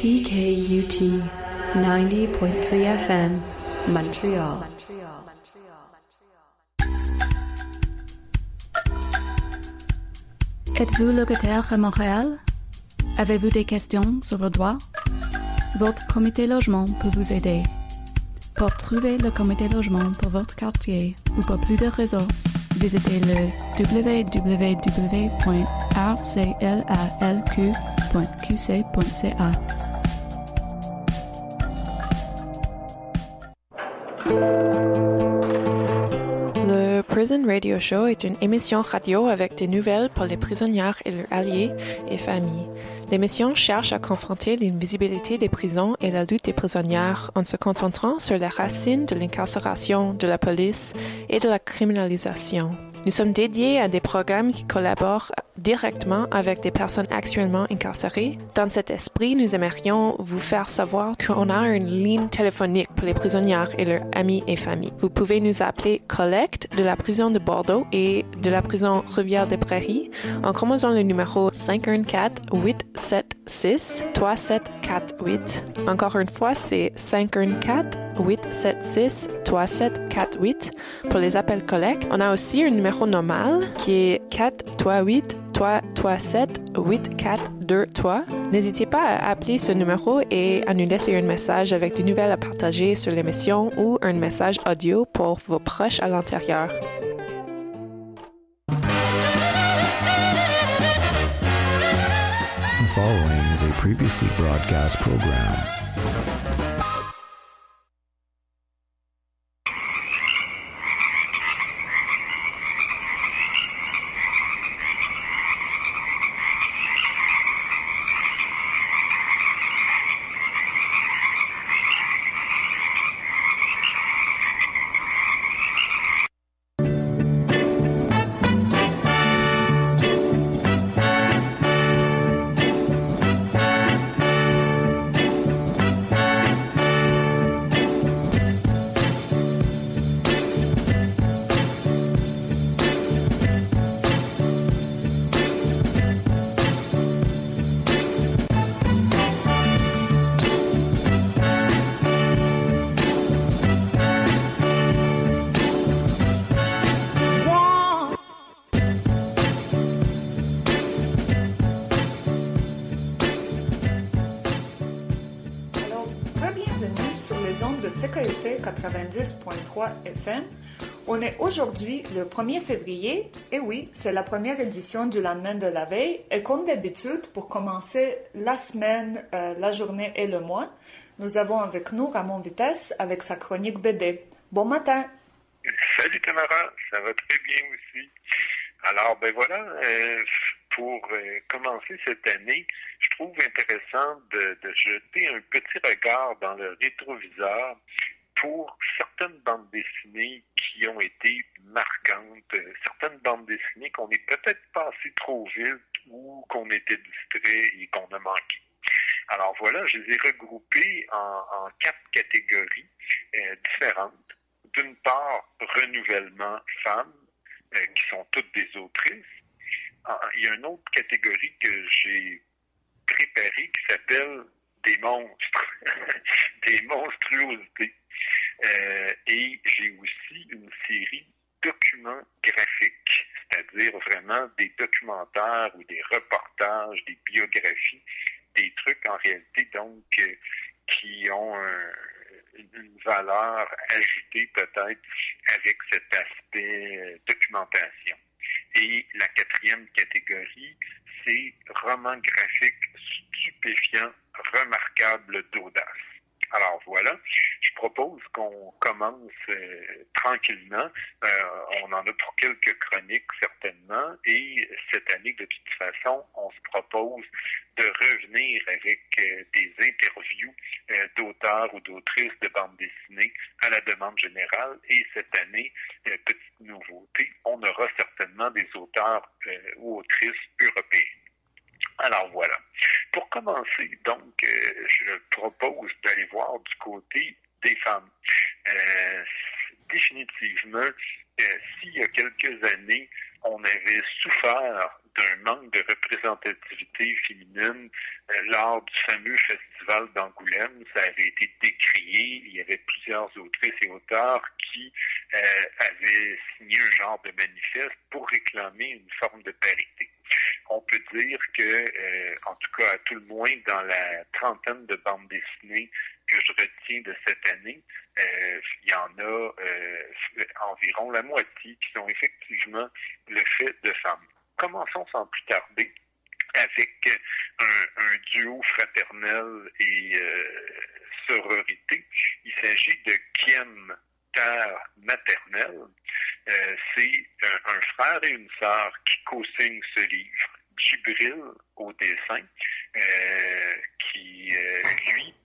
CKUT 90.3 FM, Montreal. Êtes-vous locataire à Montréal? Avez-vous des questions sur le droit? Votre comité logement peut vous aider. Pour trouver le comité logement pour votre quartier ou pour plus de ressources, visitez le www.rclalq.qc.ca. Le Prison Radio Show est une émission radio avec des nouvelles pour les prisonnières et leurs alliés et familles. L'émission cherche à confronter l'invisibilité des prisons et la lutte des prisonnières en se concentrant sur les racines de l'incarcération, de la police et de la criminalisation. Nous sommes dédiés à des programmes qui collaborent directement avec des personnes actuellement incarcérées. Dans cet esprit, nous aimerions vous faire savoir qu'on a une ligne téléphonique pour les prisonnières et leurs amis et familles. Vous pouvez nous appeler Collecte de la prison de Bordeaux et de la prison Rivière-des-Prairies en composant le numéro 514-876-3748. Encore une fois, c'est 514-876-3748 pour les appels Collecte. On a aussi un numéro normal qui est 438-337-8423. N'hésitez pas à appeler ce numéro et à nous laisser un message avec des nouvelles à partager sur l'émission ou un message audio pour vos proches à l'intérieur. The following is a previously broadcast program. De Sécurité 90.3 FM. On est aujourd'hui le 1er février, et oui, c'est la première édition du lendemain de la veille, et comme d'habitude, pour commencer la semaine, la journée et le mois, nous avons avec nous Ramon Vitesse avec sa chronique BD. Bon matin! Salut Tamara, ça va très bien aussi. Alors, ben voilà, pour commencer cette année, je trouve intéressant de jeter un petit regard dans le rétroviseur pour certaines bandes dessinées qui ont été marquantes, certaines bandes dessinées qu'on est peut-être passé trop vite ou qu'on était distrait et qu'on a manqué. Alors voilà, je les ai regroupés en 4 catégories différentes. D'une part, renouvellement femmes, qui sont toutes des autrices. Il y a une autre catégorie que j'ai préparée qui s'appelle des monstres, des monstruosités. Et j'ai aussi une série documents graphiques, c'est-à-dire vraiment des documentaires ou des reportages, des biographies, des trucs en réalité donc qui ont une valeur ajoutée peut-être avec cet aspect documentation. Et la 4e catégorie, c'est romans graphiques stupéfiants, remarquables d'audace. Alors voilà, je propose qu'on commence tranquillement. On en a pour quelques chroniques certainement. Et cette année, de toute façon, on se propose de revenir avec des interviews d'auteurs ou d'autrices de bande dessinée à la demande générale. Et cette année, petite nouveauté, on aura certainement des auteurs ou autrices européens. Alors voilà. Pour commencer, donc, je propose d'aller voir du côté des femmes. Définitivement, s'il y a quelques années, on avait souffert d'un manque de représentativité féminine lors du fameux festival d'Angoulême. Ça avait été décrié. Il y avait plusieurs autrices et auteurs qui avaient signé un genre de manifeste pour réclamer une forme de parité. On peut dire que, en tout cas, à tout le moins, dans la trentaine de bandes dessinées que je retiens de cette année, il y en a environ la moitié qui sont effectivement le fait de femmes. Commençons sans plus tarder avec un duo fraternel et sororité. Il s'agit de Kiem, terre maternelle. C'est un frère et une sœur qui co-signent ce livre. Djibril au dessin, qui lui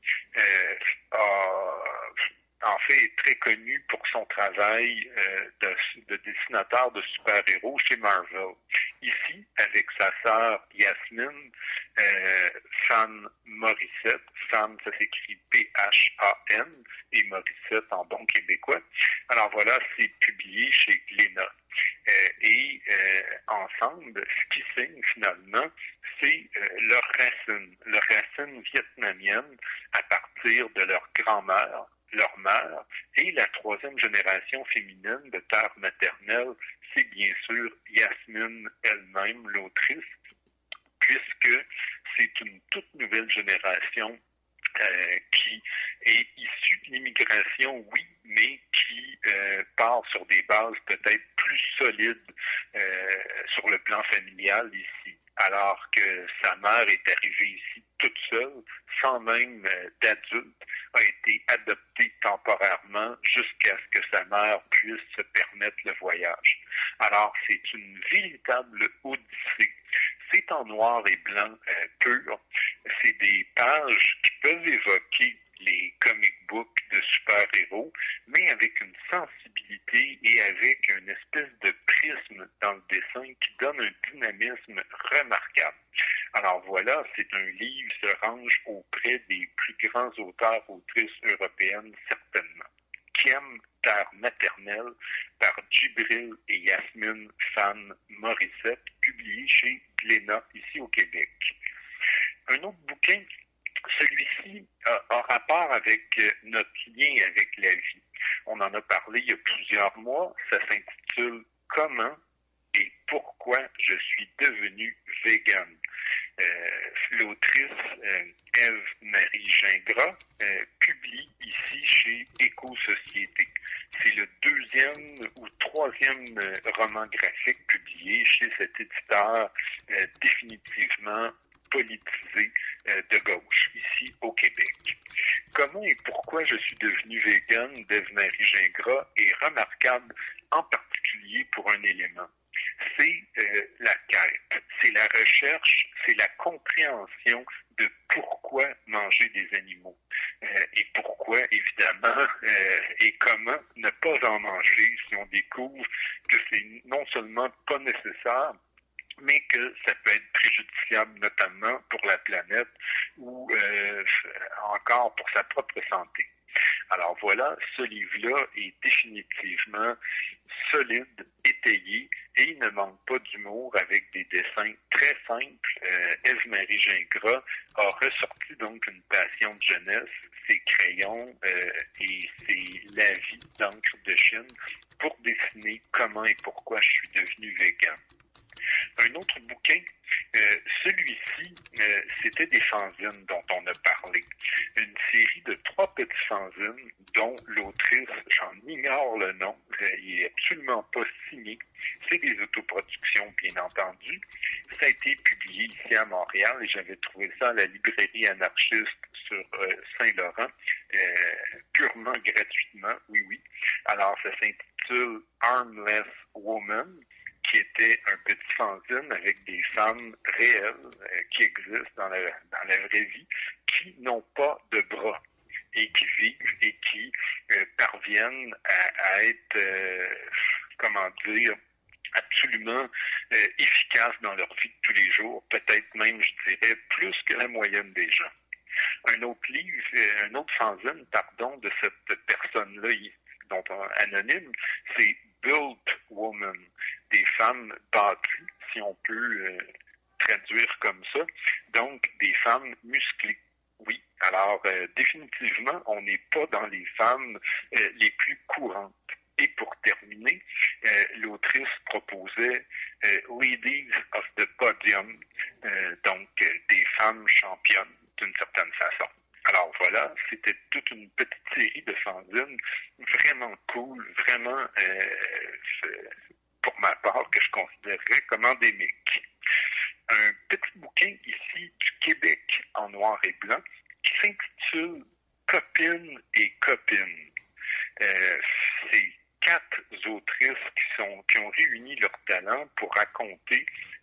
en fait est très connu pour son travail de dessinateur de super-héros chez Marvel. Ici, avec sa sœur Yasmine, Fan Morissette, Fan ça s'écrit P-H-A-N et Morissette en bon québécois. Alors voilà, c'est publié chez Glénat. Et ensemble, ce qui signe finalement, c'est leurs racines vietnamiennes à partir de leur grand-mère, leur mère, et la troisième génération féminine de terre maternelle, c'est bien sûr Yasmine elle-même, l'autrice, puisque c'est une toute nouvelle génération qui est issue de l'immigration, oui, mais qui part sur des bases peut-être plus solides sur le plan familial ici, alors que sa mère est arrivée ici toute seule, sans même d'adulte, a été adoptée temporairement jusqu'à ce que sa mère puisse se permettre le voyage. Alors, c'est une véritable odyssée. C'est en noir et blanc pur. C'est des pages qui peuvent évoquer les comic books de super-héros, mais avec une sensibilité et avec une espèce de prisme dans le dessin qui donne un dynamisme remarquable. Alors voilà, c'est un livre qui se range auprès des plus grands auteurs-autrices européennes, certainement. Kiem, terre maternelle, par Djibril et Yasmine Fan Morissette, publié chez Glénat, ici au Québec. Un autre bouquin, celui-ci a rapport avec notre lien avec la vie. On en a parlé il y a plusieurs mois. Ça s'intitule « Comment et pourquoi je suis devenu vegan ». L'autrice Ève-Marie Gingras publie ici chez Éco-Société. C'est le deuxième ou troisième roman graphique publié chez cet éditeur définitivement politisé de gauche, ici au Québec. Comment et pourquoi je suis devenu vegan d'Ève-Marie Gingras est remarquable, en particulier pour un élément. C'est la quête, c'est la recherche, c'est la compréhension de pourquoi manger des animaux et pourquoi, évidemment, et comment ne pas en manger si on découvre que c'est non seulement pas nécessaire, mais que ça peut être préjudiciable notamment pour la planète ou encore pour sa propre santé. Alors voilà, ce livre-là est définitivement solide, étayé, et il ne manque pas d'humour avec des dessins très simples. Ève-Marie Gingras a ressorti donc une passion de jeunesse, ses crayons et c'est la vie d'encre de Chine pour dessiner comment et pourquoi je suis devenu végan. Un autre bouquin, celui-ci, c'était des fanzines dont on a parlé. Une série de 3 petits fanzines dont l'autrice, j'en ignore le nom, il n'est absolument pas signé. C'est des autoproductions, bien entendu. Ça a été publié ici à Montréal et j'avais trouvé ça à la librairie anarchiste sur Saint-Laurent, purement gratuitement, oui. Alors, ça s'intitule Armless Woman, qui était un petit fanzine avec des femmes réelles qui existent dans la vraie vie, qui n'ont pas de bras et qui vivent et qui parviennent à être, absolument efficaces dans leur vie de tous les jours, peut-être même, je dirais, plus que la moyenne des gens. Un autre livre, un autre fanzine, de cette personne-là, anonyme, c'est Built Woman, des femmes battues, si on peut traduire comme ça. Donc, des femmes musclées. Oui, alors définitivement, on n'est pas dans les femmes les plus courantes. Et pour terminer, l'autrice proposait Ladies of the Podium, donc des femmes championnes d'une certaine façon. Alors voilà, c'était toute une petite série de fanzines vraiment cool, vraiment, pour ma part, que je considérerais comme endémique. Un petit bouquin ici du Québec en noir et blanc qui s'intitule Copines et copines. C'est 4 autrices qui ont réuni leur talent pour raconter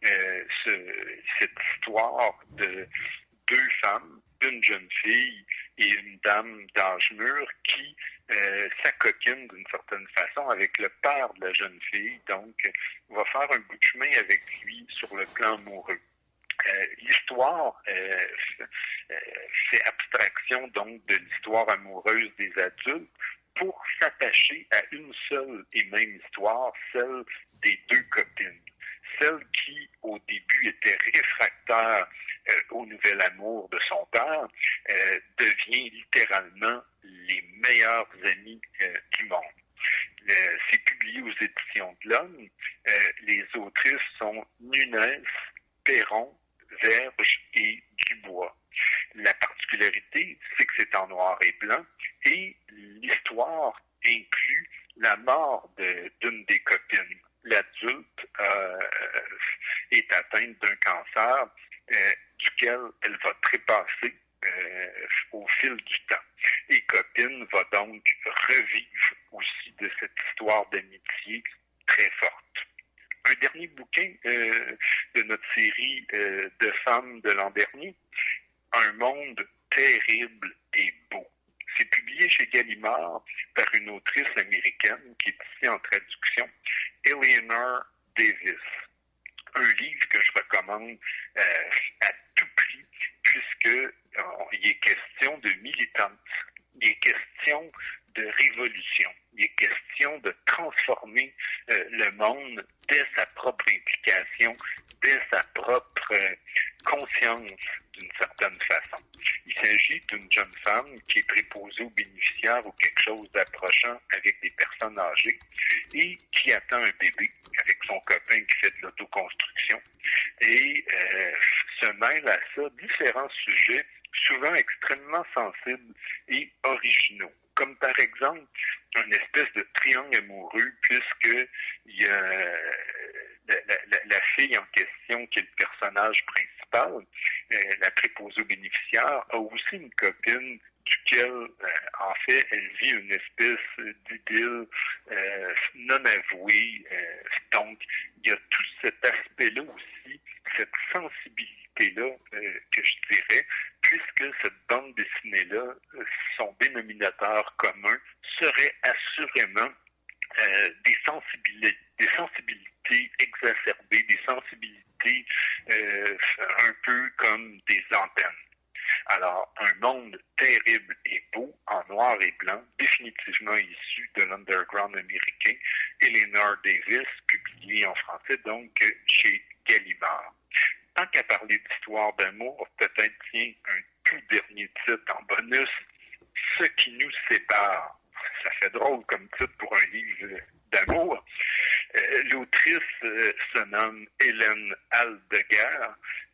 cette histoire de 2 femmes, une jeune fille et une dame d'âge mûr qui s'acoquine d'une certaine façon avec le père de la jeune fille, donc va faire un bout de chemin avec lui sur le plan amoureux. L'histoire fait abstraction donc de l'histoire amoureuse des adultes pour s'attacher à une seule et même histoire, celle des 2 copines. Celle qui, au début, était réfractaire au nouvel amour de son père, devient littéralement les meilleures amies du monde. C'est publié aux éditions de l'Homme. Les autrices sont Nunez, Perron, Verge et Dubois. La particularité, c'est que c'est en noir et blanc et l'histoire inclut la mort d'une des copines. L'adulte est atteinte d'un cancer duquel elle va trépasser au fil du temps. Et Copine va donc revivre aussi de cette histoire d'amitié très forte. Un dernier bouquin de notre série de femmes de l'an dernier, Un monde terrible et beau. C'est publié chez Gallimard par une autrice américaine qui est ici en traduction, Eleanor Davis. Un livre que je recommande à tout prix puisque il est question de militance, il est question de révolution, il est question de transformer le monde dès sa propre implication, dès sa propre conscience d'une certaine façon. Il s'agit d'une jeune femme qui est préposée aux bénéficiaires ou quelque chose d'approchant avec des personnes âgées et qui attend un bébé avec son copain qui fait de l'autoconstruction et se mêle à ça différents sujets souvent extrêmement sensibles et originaux. Comme par exemple, une espèce de triangle amoureux, puisque il y a la fille en question, qui est le personnage principal, la préposée aux bénéficiaires, a aussi une copine duquel, en fait, elle vit une espèce d'idylle non avouée. Donc, il y a tout cet aspect-là aussi, cette sensibilité-là, que je dirais, puisque cette bande dessinée-là, son dénominateur commun serait assurément des sensibilités exacerbées, des sensibilités un peu comme des antennes. Alors, Un monde terrible et beau, en noir et blanc, définitivement issu de l'underground américain, Eleanor Davis, publié en français donc chez Gallimard. Tant qu'à parler d'histoire d'amour, peut-être tiens un tout dernier titre en bonus, Ce qui nous sépare. Ça fait drôle comme titre pour un livre d'amour. L'autrice se nomme Hélène Aldeguer,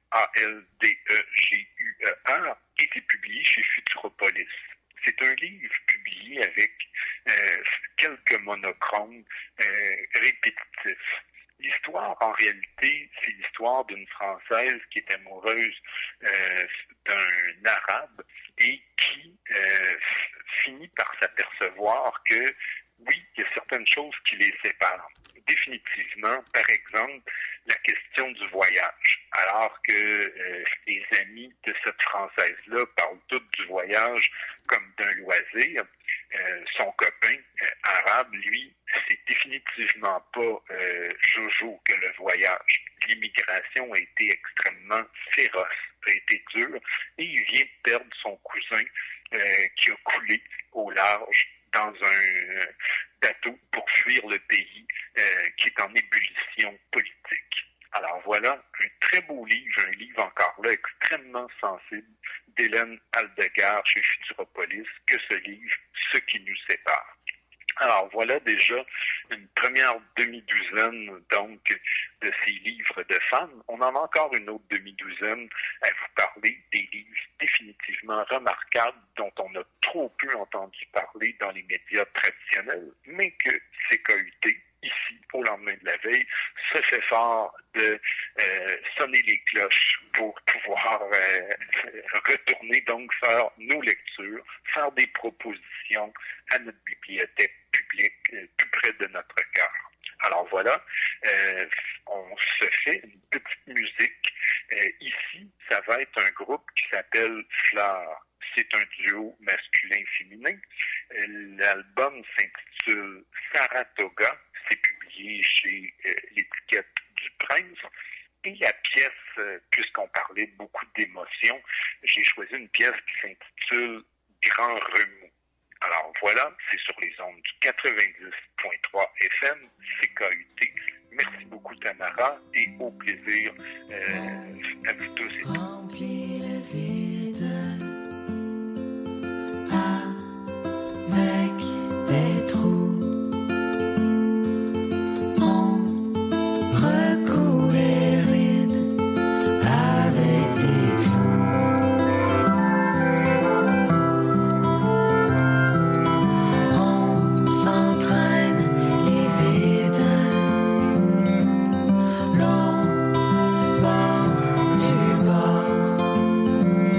A-L-D-E-G-U-E-R, qui était publié chez Futuropolis. C'est un livre publié avec quelques monochromes répétitifs. L'histoire, en réalité, c'est l'histoire d'une Française qui est amoureuse d'un Arabe et qui finit par s'apercevoir que, oui, il y a certaines choses qui les séparent. Définitivement, par exemple, la question du voyage. Alors que les amis de cette Française-là parlent toutes du voyage comme d'un loisir, son copain arabe, lui, c'est définitivement pas jojo que le voyage. L'immigration a été extrêmement féroce, a été dure, et il vient de perdre son cousin qui a coulé au large dans un bateau pour fuir le pays qui est en ébullition politique. Alors voilà très beau livre, un livre encore là extrêmement sensible, d'Hélène Aldegar chez Futuropolis, que ce livre, Ce qui nous sépare. Alors voilà déjà une première demi-douzaine donc de ces livres de femmes. On en a encore une autre demi-douzaine à vous parler des livres définitivement remarquables dont on a trop peu entendu parler dans les médias traditionnels, mais que CKUT, ici, au lendemain de la veille, se fait fort de sonner les cloches pour pouvoir retourner donc faire nos lectures, faire des propositions à notre bibliothèque publique tout près de notre cœur. Alors voilà, on se fait une petite musique. Ici, ça va être un groupe qui s'appelle Fleur. C'est un duo masculin-féminin. L'album s'intitule Saratoga. C'est publié chez l'étiquette du Prince. Et la pièce, puisqu'on parlait beaucoup d'émotions, j'ai choisi une pièce qui s'intitule Grand Remous. Alors voilà, c'est sur les ondes du 90.3 FM, CKUT. Merci beaucoup Tamara et au plaisir à vous tous et Remplis le vide avec des trous. On recoule les rides avec des clous. On s'entraîne les vides. L'autre bord du bord.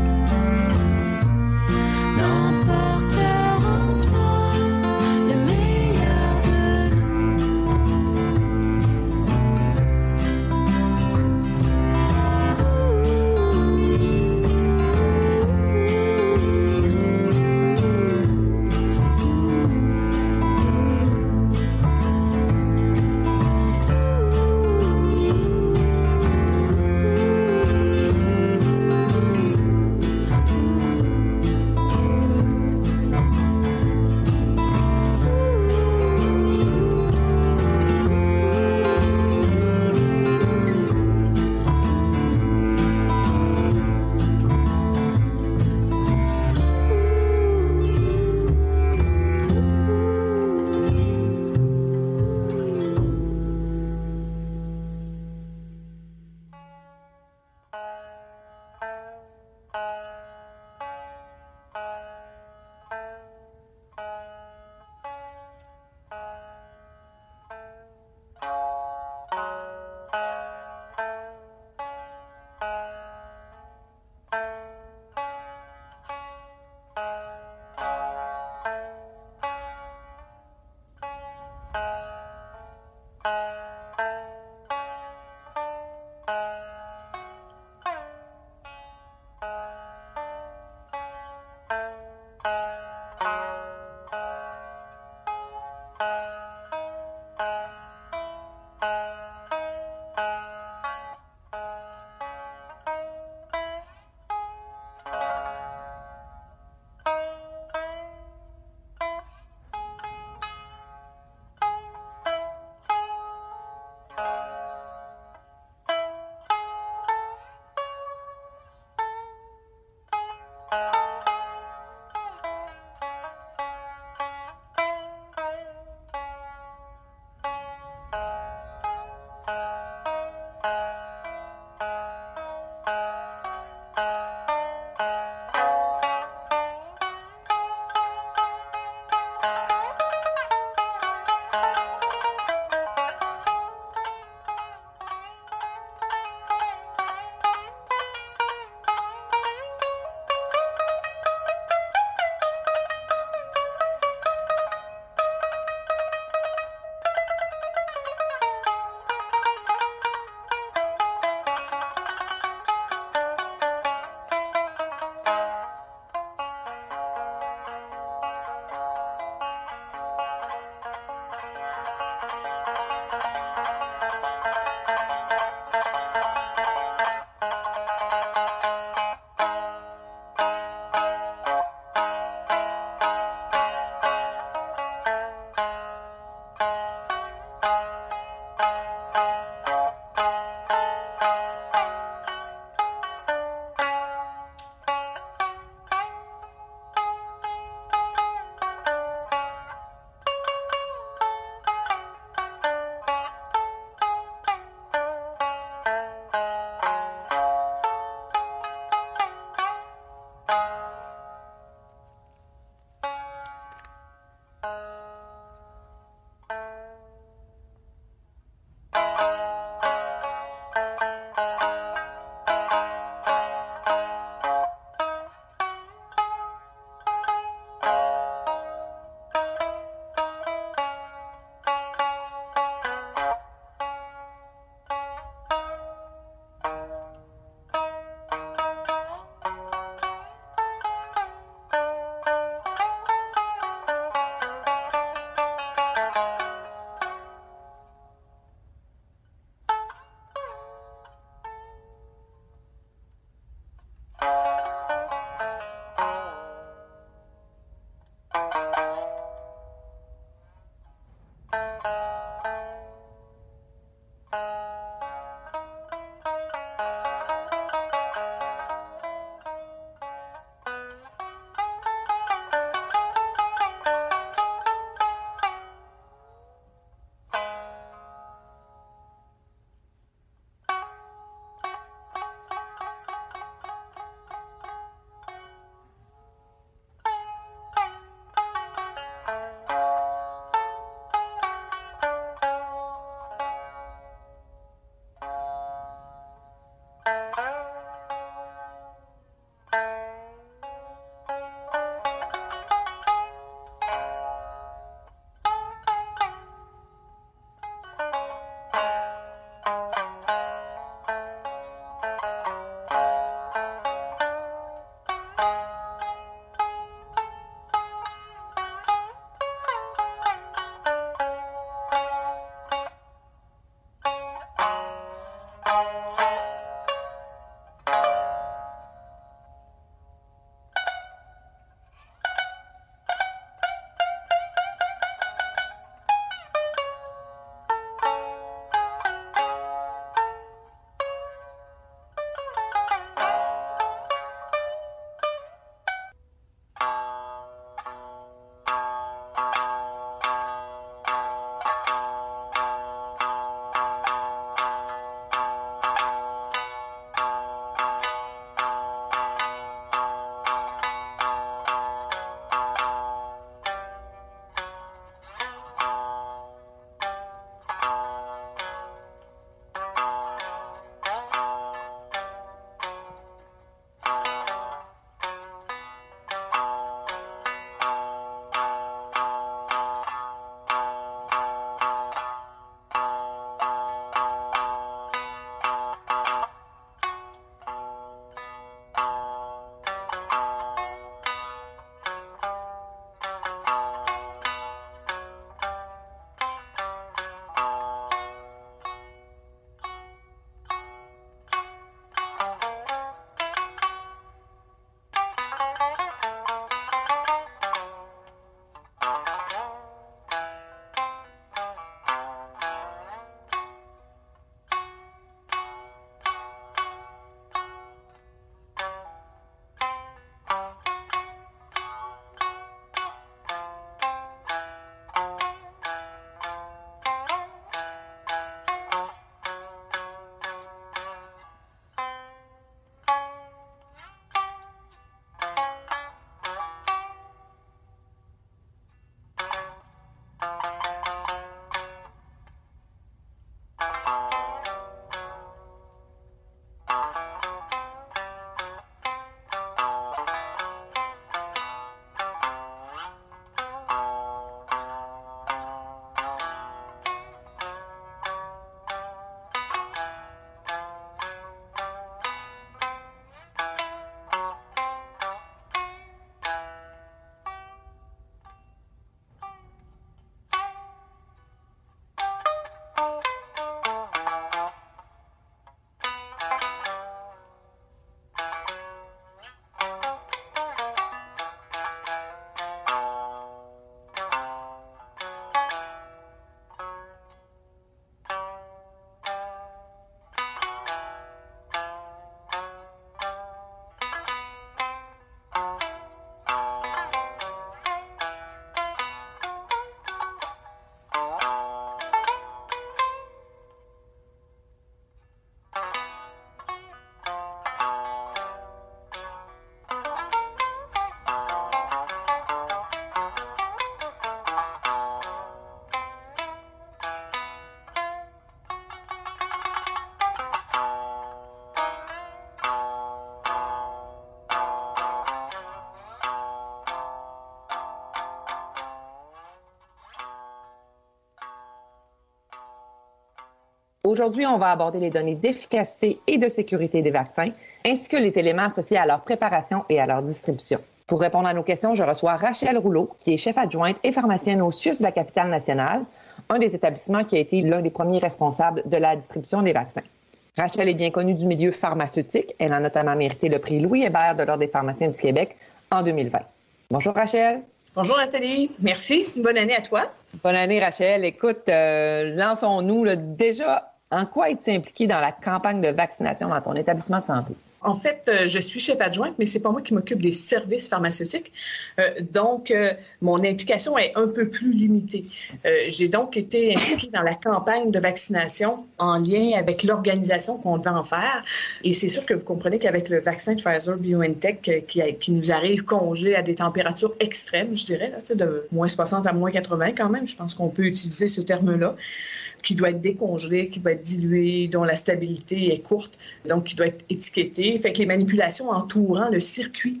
Aujourd'hui, on va aborder les données d'efficacité et de sécurité des vaccins, ainsi que les éléments associés à leur préparation et à leur distribution. Pour répondre à nos questions, je reçois Rachel Rouleau, qui est chef adjointe et pharmacienne au CIUS de la capitale nationale, un des établissements qui a été l'un des premiers responsables de la distribution des vaccins. Rachel est bien connue du milieu pharmaceutique. Elle a notamment mérité le prix Louis Hébert de l'Ordre des pharmaciens du Québec en 2020. Bonjour Rachel. Bonjour Nathalie, merci. Une bonne année à toi. Bonne année Rachel. Écoute, lançons-nous là, déjà. En quoi es-tu impliquée dans la campagne de vaccination dans ton établissement de santé? En fait, je suis chef adjointe, mais c'est pas moi qui m'occupe des services pharmaceutiques. Donc, mon implication est un peu plus limitée. J'ai donc été impliquée dans la campagne de vaccination en lien avec l'organisation qu'on devait en faire. Et c'est sûr que vous comprenez qu'avec le vaccin de Pfizer-BioNTech qui nous arrive congelé à des températures extrêmes, je dirais, là, de moins 60 à moins 80 quand même, je pense qu'on peut utiliser ce terme-là, qui doit être décongelé, qui doit être dilué, dont la stabilité est courte, donc qui doit être étiqueté. Fait que les manipulations entourant le circuit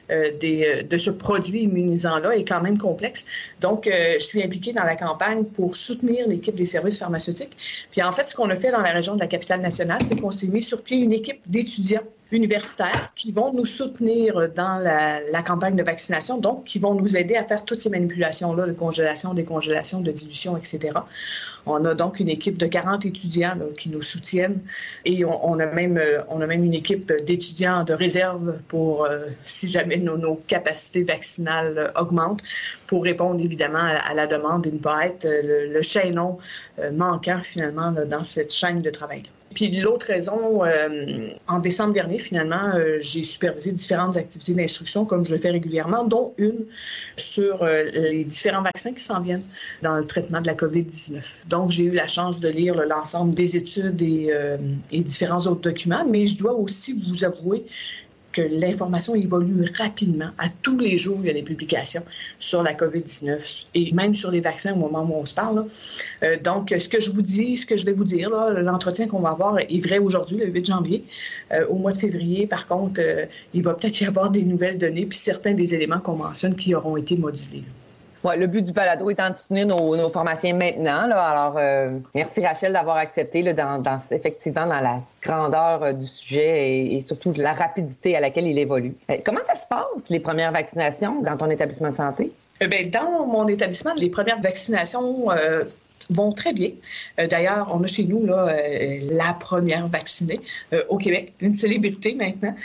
de ce produit immunisant-là est quand même complexe. Donc, je suis impliquée dans la campagne pour soutenir l'équipe des services pharmaceutiques. Puis en fait, ce qu'on a fait dans la région de la capitale nationale, c'est qu'on s'est mis sur pied une équipe d'étudiants universitaires qui vont nous soutenir dans la campagne de vaccination, donc qui vont nous aider à faire toutes ces manipulations-là de congélation, décongélation, de dilution, etc. On a donc une équipe de 40 étudiants là, qui nous soutiennent et on a même une équipe d'étudiants de réserve pour, si jamais nos capacités vaccinales augmentent, pour répondre évidemment à la demande et ne pas être le chaînon manquant finalement là, dans cette chaîne de travail-là. Puis l'autre raison, en décembre dernier, finalement, j'ai supervisé différentes activités d'instruction, comme je le fais régulièrement, dont une sur les différents vaccins qui s'en viennent dans le traitement de la COVID-19. Donc, j'ai eu la chance de lire l'ensemble des études et différents autres documents, mais je dois aussi vous avouer que l'information évolue rapidement. À tous les jours, il y a des publications sur la COVID-19 et même sur les vaccins au moment où on se parle. Donc, ce que je vais vous dire, là, l'entretien qu'on va avoir est vrai aujourd'hui, le 8 janvier. Au mois de février, par contre, il va peut-être y avoir des nouvelles données puis certains des éléments qu'on mentionne qui auront été modulés. Ouais, le but du balado étant de soutenir nos pharmaciens maintenant. Là. Alors, merci Rachel d'avoir accepté là, effectivement dans la grandeur du sujet et surtout la rapidité à laquelle il évolue. Comment ça se passe, les premières vaccinations dans ton établissement de santé? Bien, dans mon établissement, les premières vaccinations vont très bien. D'ailleurs, on a chez nous là, la première vaccinée au Québec, une célébrité maintenant.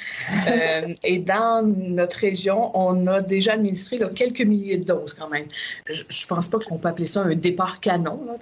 Et dans notre région, on a déjà administré là, quelques milliers de doses quand même. Je pense pas qu'on peut appeler ça un départ canon. Là,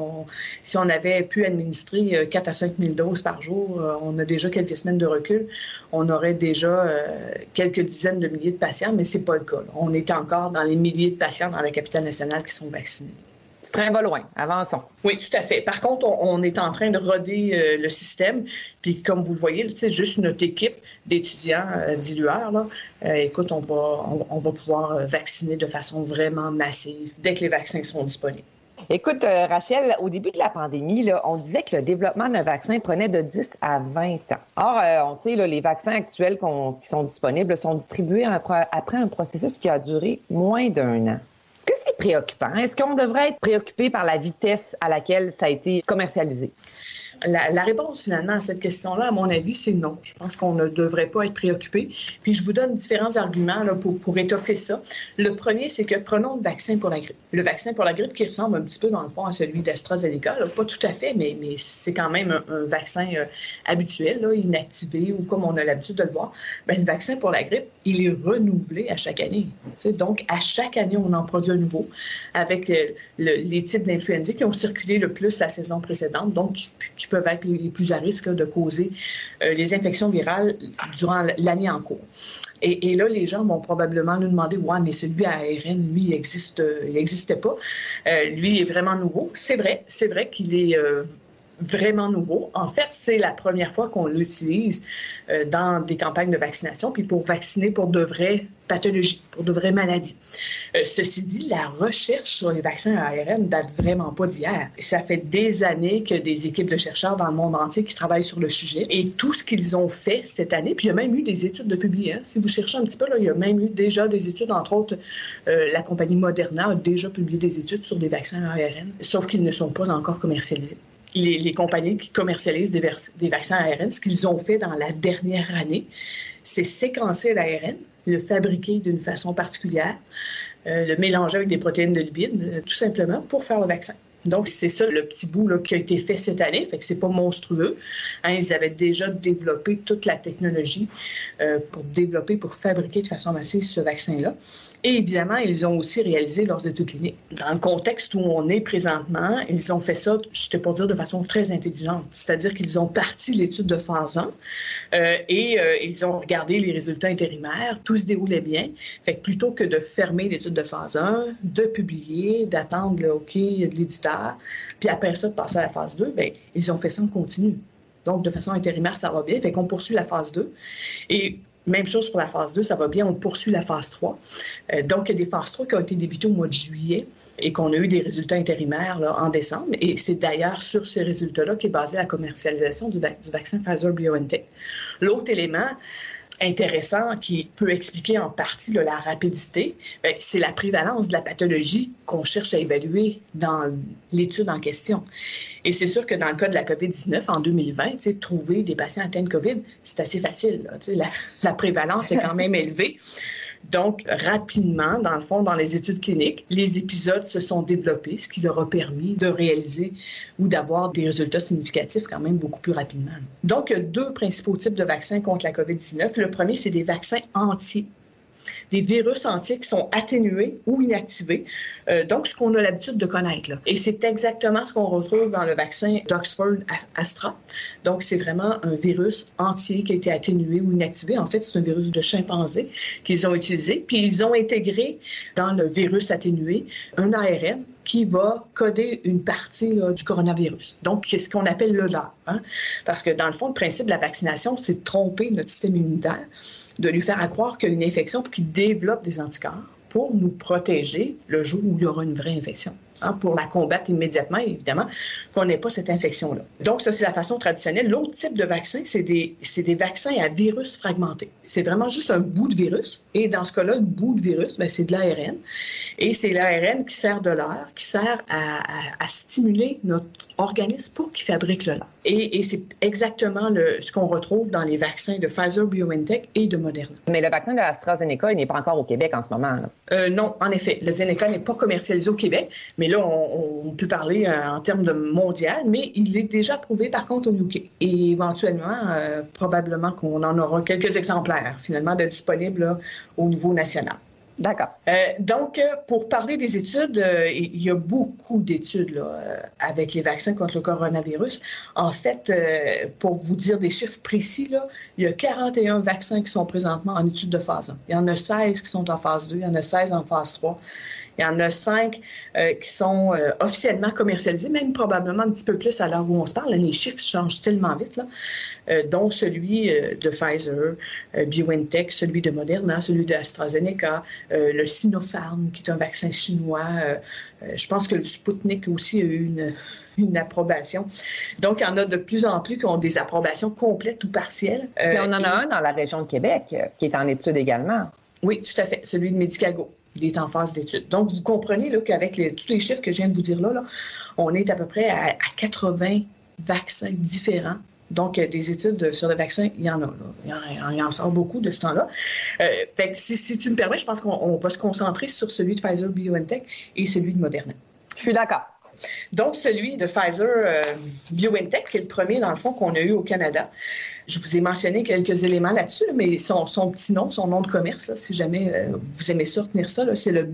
si on avait pu administrer 4 à 5 000 doses par jour, on a déjà quelques semaines de recul. On aurait déjà quelques dizaines de milliers de patients, mais c'est pas le cas. Là. On est encore dans les milliers de patients dans la capitale nationale qui sont vaccinés. Ce train va loin. Avançons. Oui, tout à fait. Par contre, on est en train de roder le système. Puis, comme vous le voyez, juste notre équipe d'étudiants dilueurs, là, écoute, on va pouvoir vacciner de façon vraiment massive dès que les vaccins seront disponibles. Écoute, Rachel, au début de la pandémie, là, on disait que le développement d'un vaccin prenait de 10 à 20 ans. Or, on sait, là, les vaccins actuels qui sont disponibles sont distribués après un processus qui a duré moins d'1 an. Est-ce que c'est préoccupant? Est-ce qu'on devrait être préoccupé par la vitesse à laquelle ça a été commercialisé? La réponse, finalement, à cette question-là, à mon avis, c'est non. Je pense qu'on ne devrait pas être préoccupé. Puis, je vous donne différents arguments là, pour étoffer ça. Le premier, c'est que prenons le vaccin pour la grippe. Le vaccin pour la grippe qui ressemble un petit peu, dans le fond, à celui d'AstraZeneca. Là, pas tout à fait, mais c'est quand même un vaccin habituel, là, inactivé, ou comme on a l'habitude de le voir. Bien, le vaccin pour la grippe, il est renouvelé à chaque année. Donc, à chaque année, on en produit un nouveau avec les types d'influenza qui ont circulé le plus la saison précédente, donc qui peuvent être les plus à risque là, de causer les infections virales durant l'année en cours. Et là, les gens vont probablement nous demander « Ouais, mais celui à ARN, lui, il n'existait pas. Lui, il est vraiment nouveau. » C'est vrai qu'il est vraiment nouveau. En fait, c'est la première fois qu'on l'utilise dans des campagnes de vaccination, puis pour vacciner pour de vraies pathologies, pour de vraies maladies. Ceci dit, la recherche sur les vaccins à ARN date vraiment pas d'hier. Ça fait des années que des équipes de chercheurs dans le monde entier qui travaillent sur le sujet, et tout ce qu'ils ont fait cette année, puis il y a même eu des études de publiées. Hein. Si vous cherchez un petit peu, là, il y a même eu déjà des études, entre autres, la compagnie Moderna a déjà publié des études sur des vaccins à ARN, sauf qu'ils ne sont pas encore commercialisés. les compagnies qui commercialisent des vaccins ARN, ce qu'ils ont fait dans la dernière année, c'est séquencer l'ARN, le fabriquer d'une façon particulière, le mélanger avec des protéines de lipides, tout simplement, pour faire le vaccin. Donc, c'est ça le petit bout là, qui a été fait cette année, fait que c'est pas monstrueux. Ils avaient déjà développé toute la technologie pour fabriquer de façon massive ce vaccin-là. Et évidemment, ils ont aussi réalisé leurs études cliniques. Dans le contexte où on est présentement, ils ont fait ça, je te peux dire, de façon très intelligente. C'est-à-dire qu'ils ont parti l'étude de phase 1 et ils ont regardé les résultats intérimaires. Tout se déroulait bien. Fait que plutôt que de fermer l'étude de phase 1, de publier, d'attendre le OK de l'éditeur, puis après ça, de passer à la phase 2, bien, ils ont fait ça en continu. Donc, de façon intérimaire, ça va bien. Fait qu'on poursuit la phase 2. Et même chose pour la phase 2, ça va bien. On poursuit la phase 3. Donc, il y a des phases 3 qui ont été débutées au mois de juillet et qu'on a eu des résultats intérimaires là, en décembre. Et c'est d'ailleurs sur ces résultats-là qu'est basée la commercialisation du vaccin Pfizer-BioNTech. L'autre élément intéressant qui peut expliquer en partie là, la rapidité, c'est la prévalence de la pathologie qu'on cherche à évaluer dans l'étude en question. Et c'est sûr que dans le cas de la COVID-19, en 2020, trouver des patients atteints de COVID, c'est assez facile. Là, la prévalence est quand même élevée. Donc, rapidement, dans le fond, dans les études cliniques, les épisodes se sont développés, ce qui leur a permis de réaliser ou d'avoir des résultats significatifs quand même beaucoup plus rapidement. Donc, il y a deux principaux types de vaccins contre la COVID-19. Le premier, c'est des vaccins entiers. Des virus entiers qui sont atténués ou inactivés. Donc, ce qu'on a l'habitude de connaître. Là. Et c'est exactement ce qu'on retrouve dans le vaccin d'Oxford Astra. Donc, c'est vraiment un virus entier qui a été atténué ou inactivé. En fait, c'est un virus de chimpanzé qu'ils ont utilisé. Puis, ils ont intégré dans le virus atténué un ARN qui va coder une partie là, du coronavirus. Donc, c'est ce qu'on appelle le LAR. Parce que, dans le fond, le principe de la vaccination, c'est de tromper notre système immunitaire, de lui faire croire qu'il y a une infection pour qu'il développe des anticorps pour nous protéger le jour où il y aura une vraie infection. Pour la combattre immédiatement, évidemment, qu'on n'ait pas cette infection-là. Donc, ça, c'est la façon traditionnelle. L'autre type de vaccin, c'est des vaccins à virus fragmentés. C'est vraiment juste un bout de virus. Et dans ce cas-là, le bout de virus, bien, c'est de l'ARN. Et c'est l'ARN qui sert de l'air, qui sert à stimuler notre organisme pour qu'il fabrique le l'air. Et c'est exactement ce qu'on retrouve dans les vaccins de Pfizer-BioNTech et de Moderna. Mais le vaccin de AstraZeneca, il n'est pas encore au Québec en ce moment. Là. Non, en effet. Le Zeneca n'est pas commercialisé au Québec, mais là, on peut parler en termes de mondial, mais il est déjà approuvé, par contre, au UK. Et éventuellement, probablement qu'on en aura quelques exemplaires, finalement, de disponibles là, au niveau national. D'accord. Donc, pour parler des études, il y a beaucoup d'études là, avec les vaccins contre le coronavirus. En fait, pour vous dire des chiffres précis, là, il y a 41 vaccins qui sont présentement en études de phase 1. Il y en a 16 qui sont en phase 2, il y en a 16 en phase 3. Il y en a 5 qui sont officiellement commercialisés, même probablement un petit peu plus à l'heure où on se parle. Les chiffres changent tellement vite, là, dont celui de Pfizer, BioNTech, celui de Moderna, celui de AstraZeneca, le Sinopharm, qui est un vaccin chinois. Je pense que le Sputnik aussi a eu une approbation. Donc, il y en a de plus en plus qui ont des approbations complètes ou partielles. Puis on en a un dans la région de Québec qui est en étude également. Oui, tout à fait. Celui de Medicago. Il est en phase d'étude. Donc, vous comprenez là, qu'avec tous les chiffres que je viens de vous dire là, on est à peu près à 80 vaccins différents. Donc, des études sur le vaccin, il y en a. Là. Il y en sort beaucoup de ce temps-là. Fait que si tu me permets, je pense qu'on va se concentrer sur celui de Pfizer-BioNTech et celui de Moderna. Je suis d'accord. Donc, celui de Pfizer-BioNTech, qui est le premier, dans le fond, qu'on a eu au Canada. Je vous ai mentionné quelques éléments là-dessus, mais son petit nom, son nom de commerce, là, si jamais vous aimez ça, retenir ça, là, c'est le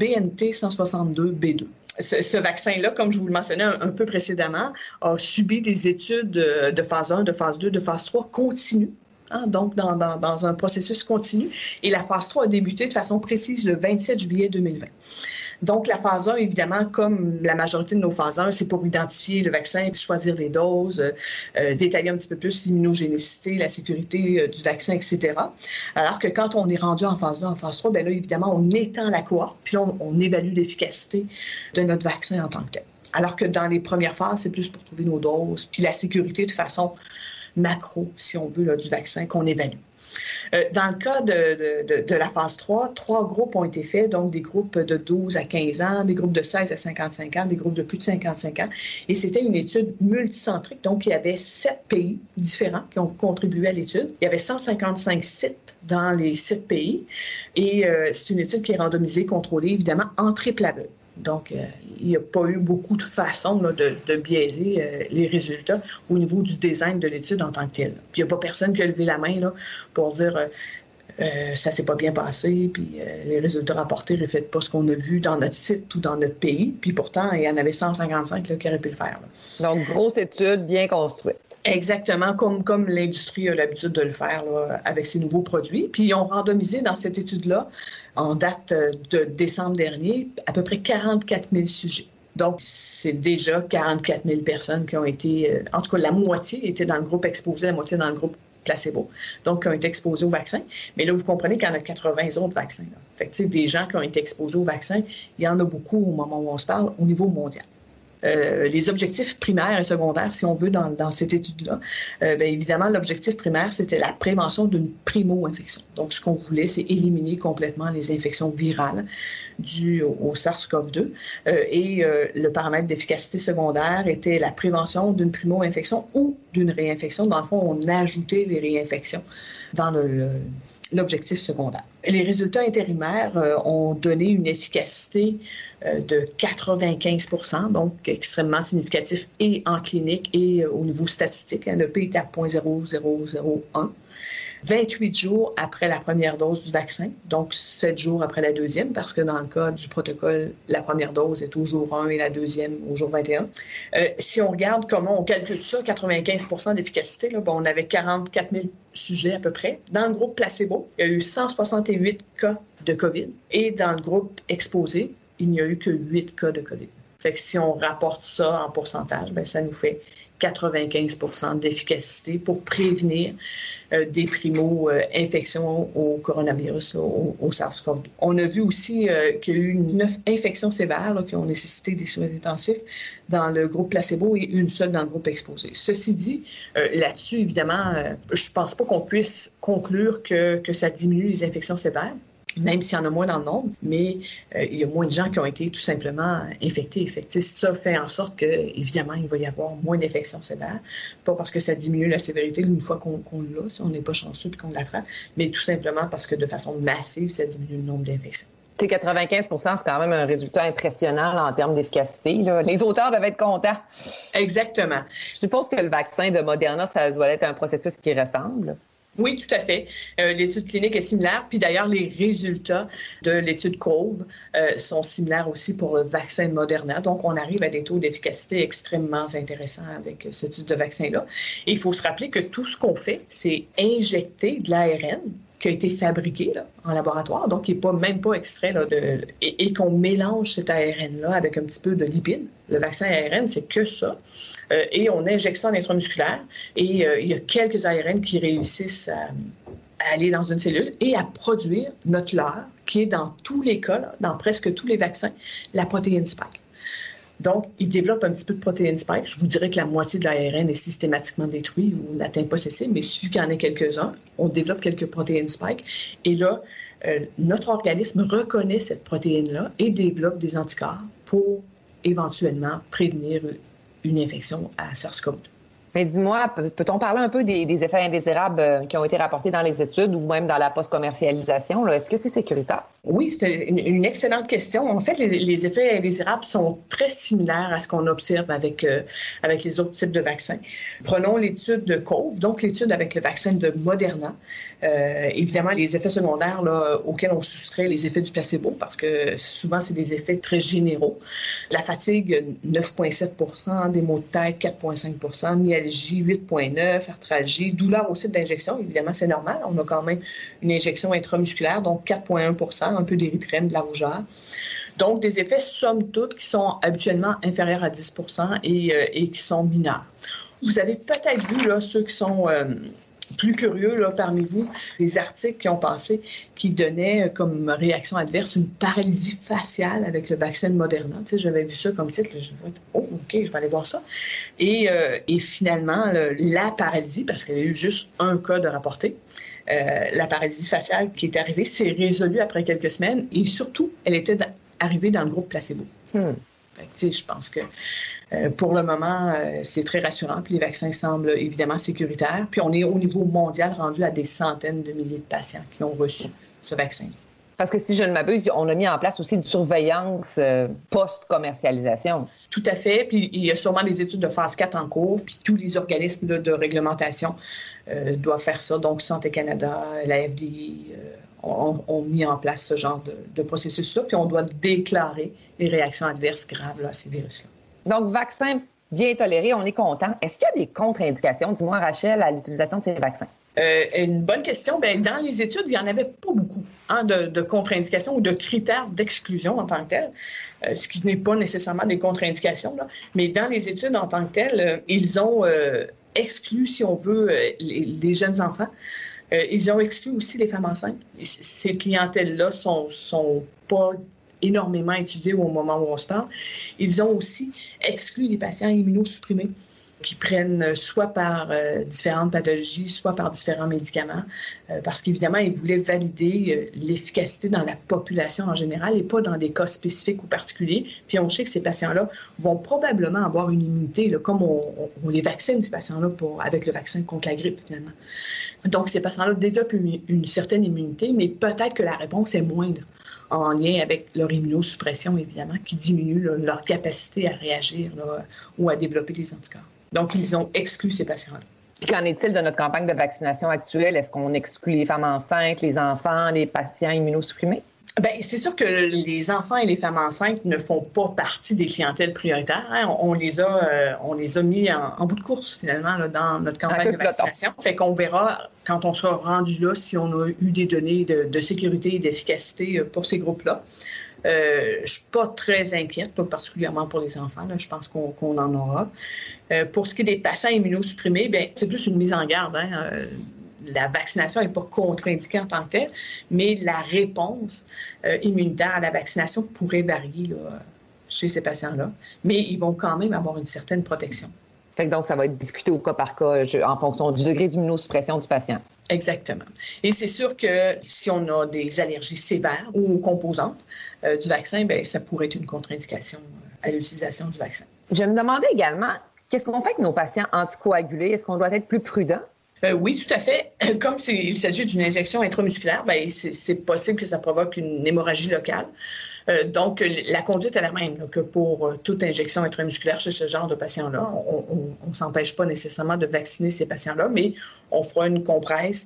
BNT162B2. Ce vaccin-là, comme je vous le mentionnais un peu précédemment, a subi des études de phase 1, de phase 2, de phase 3 continues. Donc, dans un processus continu. Et la phase 3 a débuté de façon précise le 27 juillet 2020. Donc, la phase 1, évidemment, comme la majorité de nos phases 1, c'est pour identifier le vaccin, choisir les doses, détailler un petit peu plus l'immunogénicité, la sécurité du vaccin, etc. Alors que quand on est rendu en phase 2, en phase 3, bien là, évidemment, on étend la cohorte, puis on évalue l'efficacité de notre vaccin en tant que tel. Alors que dans les premières phases, c'est plus pour trouver nos doses, puis la sécurité de façon macro, si on veut, là, du vaccin qu'on évalue. Dans le cas de la phase 3, 3 groupes ont été faits, donc des groupes de 12 à 15 ans, des groupes de 16 à 55 ans, des groupes de plus de 55 ans. Et c'était une étude multicentrique, donc il y avait 7 pays différents qui ont contribué à l'étude. Il y avait 155 sites dans les 7 pays. Et c'est une étude qui est randomisée, contrôlée, évidemment, en triple aveugle. Donc, il n'y a pas eu beaucoup de façons là, de biaiser les résultats au niveau du design de l'étude en tant que tel. Puis, il n'y a pas personne qui a levé la main là, pour dire ça ne s'est pas bien passé, puis les résultats rapportés ne reflètent pas ce qu'on a vu dans notre site ou dans notre pays. Puis pourtant, il y en avait 155 là, qui auraient pu le faire. Là. Donc, grosse étude bien construite. Exactement, comme l'industrie a l'habitude de le faire là, avec ses nouveaux produits. Puis ils ont randomisé dans cette étude-là, en date de décembre dernier, à peu près 44 000 sujets. Donc, c'est déjà 44 000 personnes qui ont été, en tout cas la moitié était dans le groupe exposé, la moitié dans le groupe placebo, donc qui ont été exposés au vaccin. Mais là, vous comprenez qu'il y en a 80 autres vaccins. Là. Fait que, tu sais, des gens qui ont été exposés au vaccin, il y en a beaucoup au moment où on se parle au niveau mondial. Les objectifs primaires et secondaires, si on veut, dans cette étude-là, bien évidemment, l'objectif primaire, c'était la prévention d'une primo-infection. Donc, ce qu'on voulait, c'est éliminer complètement les infections virales dues au SARS-CoV-2. Le paramètre d'efficacité secondaire était la prévention d'une primo-infection ou d'une réinfection. Dans le fond, on ajoutait les réinfections dans l'objectif secondaire. Les résultats intérimaires ont donné une efficacité de 95 %, donc extrêmement significatif et en clinique et au niveau statistique. Le P était à 0.0001. 28 jours après la première dose du vaccin, donc 7 jours après la deuxième, parce que dans le cas du protocole, la première dose est au jour 1 et la deuxième au jour 21. Si on regarde comment on calcule ça, 95 % d'efficacité, là, bon, on avait 44 000 sujets à peu près. Dans le groupe placebo, il y a eu 168 cas de COVID et dans le groupe exposé, il n'y a eu que 8 cas de COVID. Fait que si on rapporte ça en pourcentage, bien, ça nous fait 95 % d'efficacité pour prévenir des primo-infections au coronavirus, au SARS-CoV-2. On a vu aussi qu'il y a eu 9 infections sévères là, qui ont nécessité des soins intensifs dans le groupe placebo et une seule dans le groupe exposé. Ceci dit, là-dessus, évidemment, je ne pense pas qu'on puisse conclure que ça diminue les infections sévères, même s'il y en a moins dans le nombre, mais il y a moins de gens qui ont été tout simplement infectés. Ça fait en sorte que, évidemment, il va y avoir moins d'infections sévères, pas parce que ça diminue la sévérité une fois qu'on l'a, si on n'est pas chanceux et qu'on l'attrape, mais tout simplement parce que de façon massive, ça diminue le nombre d'infections. 95 %, c'est quand même un résultat impressionnant là, en termes d'efficacité. Là. Les auteurs devaient être contents. Exactement. Je suppose que le vaccin de Moderna, ça doit être un processus qui ressemble. Oui, tout à fait. L'étude clinique est similaire. Puis d'ailleurs, les résultats de l'étude COVE sont similaires aussi pour le vaccin de Moderna. Donc, on arrive à des taux d'efficacité extrêmement intéressants avec ce type de vaccin-là. Et il faut se rappeler que tout ce qu'on fait, c'est injecter de l'ARN qui a été fabriqué là, en laboratoire, donc qui n'est même pas extrait là, et qu'on mélange cet ARN-là avec un petit peu de lipides. Le vaccin ARN, c'est que ça. Et on injecte ça en intramusculaire. Et il y a quelques ARN qui réussissent à aller dans une cellule et à produire notre leurre, qui est dans tous les cas, là, dans presque tous les vaccins, la protéine spike. Donc, il développe un petit peu de protéine spike. Je vous dirais que la moitié de l'ARN est systématiquement détruit ou n'atteint pas ses cibles, mais il suffit qu'il y en ait quelques-uns. On développe quelques protéines spike. Et là, notre organisme reconnaît cette protéine-là et développe des anticorps pour éventuellement prévenir une infection à SARS-CoV-2. Mais dis-moi, peut-on parler un peu des effets indésirables qui ont été rapportés dans les études ou même dans la post-commercialisation? Là? Est-ce que c'est sécuritaire? Oui, c'est une excellente question. En fait, les effets indésirables sont très similaires à ce qu'on observe avec les autres types de vaccins. Prenons l'étude de COVE, donc l'étude avec le vaccin de Moderna. Évidemment, les effets secondaires là, auxquels on soustrait les effets du placebo, parce que souvent, c'est des effets très généraux. La fatigue, 9,7 %, des maux de tête, 4,5 %, myalgie, 8,9 %, arthralgie, douleur au site d'injection. Évidemment, c'est normal. On a quand même une injection intramusculaire, donc 4,1 %, un peu d'érythrème, de la rougeur. Donc, des effets, somme toute, qui sont habituellement inférieurs à 10 % et qui sont mineurs. Vous avez peut-être vu là, ceux qui sont plus curieux là, parmi vous, des articles qui ont passé qui donnaient comme réaction adverse une paralysie faciale avec le vaccin de Moderna. Tu sais, j'avais vu ça comme titre, je me dis, oh, OK, je vais aller voir ça. Et finalement, la paralysie, parce qu'il y a eu juste un cas de rapporté, la paralysie faciale qui est arrivée s'est résolue après quelques semaines et surtout, elle était arrivée dans le groupe placebo. Fait que, je pense que pour le moment, c'est très rassurant. Puis les vaccins semblent évidemment sécuritaires. Puis on est au niveau mondial rendu à des centaines de milliers de patients qui ont reçu ce vaccin. Parce que si je ne m'abuse, on a mis en place aussi une surveillance post-commercialisation. Tout à fait. Puis il y a sûrement des études de phase 4 en cours. Puis tous les organismes de réglementation doivent faire ça. Donc Santé Canada, la FDA ont mis en place ce genre de processus-là. Puis on doit déclarer les réactions adverses graves là, à ces virus-là. Donc, vaccin bien toléré, on est content. Est-ce qu'il y a des contre-indications, dis-moi Rachel, à l'utilisation de ces vaccins? Une bonne question. Bien, dans les études, il n'y en avait pas beaucoup de contre-indications ou de critères d'exclusion en tant que tel, ce qui n'est pas nécessairement des contre-indications. Là. Mais dans les études en tant que tel, ils ont exclu, si on veut, les jeunes enfants. Ils ont exclu aussi les femmes enceintes. Ces clientèles-là sont pas énormément étudiés au moment où on se parle. Ils ont aussi exclu les patients immunosupprimés qui prennent soit par différentes pathologies, soit par différents médicaments, parce qu'évidemment, ils voulaient valider l'efficacité dans la population en général et pas dans des cas spécifiques ou particuliers. Puis on sait que ces patients-là vont probablement avoir une immunité, là, comme on les vaccine, ces patients-là, avec le vaccin contre la grippe, finalement. Donc, ces patients-là développent une certaine immunité, mais peut-être que la réponse est moindre en lien avec leur immunosuppression, évidemment, qui diminue leur capacité à réagir là, ou à développer des anticorps. Donc, ils ont exclu ces patients-là. Puis qu'en est-il de notre campagne de vaccination actuelle? Est-ce qu'on exclut les femmes enceintes, les enfants, les patients immunosupprimés? Bien, c'est sûr que les enfants et les femmes enceintes ne font pas partie des clientèles prioritaires. Hein. On les a mis en bout de course, finalement, là, dans notre campagne de vaccination. Fait qu'on verra, quand on sera rendu là, si on a eu des données de sécurité et d'efficacité pour ces groupes-là. Je ne suis pas très inquiète, pas particulièrement pour les enfants. Là, je pense qu'on en aura. Pour ce qui est des patients immunosupprimés, bien, c'est plus une mise en garde. Hein. La vaccination n'est pas contre-indiquée en tant que telle, mais la réponse immunitaire à la vaccination pourrait varier là, chez ces patients-là. Mais ils vont quand même avoir une certaine protection. Fait que donc, ça va être discuté au cas par cas en fonction du degré d'immunosuppression du patient. Exactement. Et c'est sûr que si on a des allergies sévères ou composantes du vaccin, bien, ça pourrait être une contre-indication à l'utilisation du vaccin. Je me demandais également, qu'est-ce qu'on fait avec nos patients anticoagulés? Est-ce qu'on doit être plus prudent? Oui, tout à fait. Comme il s'agit d'une injection intramusculaire, bien, c'est possible que ça provoque une hémorragie locale. Donc, la conduite est la même là, que pour toute injection intramusculaire chez ce genre de patients-là. On ne s'empêche pas nécessairement de vacciner ces patients-là, mais on fera une compresse,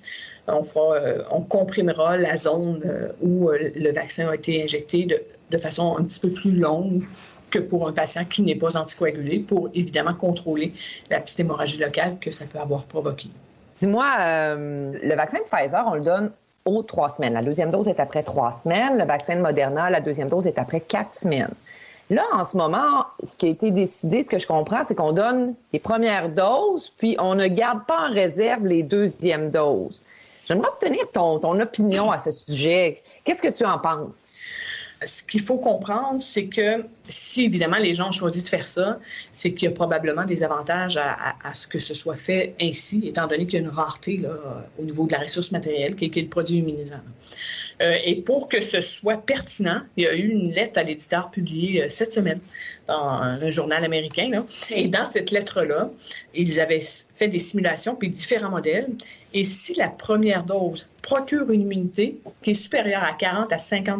on comprimera la zone où le vaccin a été injecté de façon un petit peu plus longue que pour un patient qui n'est pas anticoagulé, pour évidemment contrôler la petite hémorragie locale que ça peut avoir provoquée. Dis-moi, le vaccin de Pfizer, on le donne aux 3 semaines. La deuxième dose est après 3 semaines. Le vaccin de Moderna, la deuxième dose est après 4 semaines. Là, en ce moment, ce qui a été décidé, ce que je comprends, c'est qu'on donne les premières doses, puis on ne garde pas en réserve les deuxièmes doses. J'aimerais obtenir ton opinion à ce sujet. Qu'est-ce que tu en penses? Ce qu'il faut comprendre, c'est que si, évidemment, les gens ont choisi de faire ça, c'est qu'il y a probablement des avantages à ce que ce soit fait ainsi, étant donné qu'il y a une rareté là, au niveau de la ressource matérielle, qui est le produit immunisant. Et pour que ce soit pertinent, il y a eu une lettre à l'éditeur publiée cette semaine dans un journal américain. Là. Et dans cette lettre-là, ils avaient fait des simulations puis différents modèles. Et si la première dose procure une immunité qui est supérieure à 40 à 50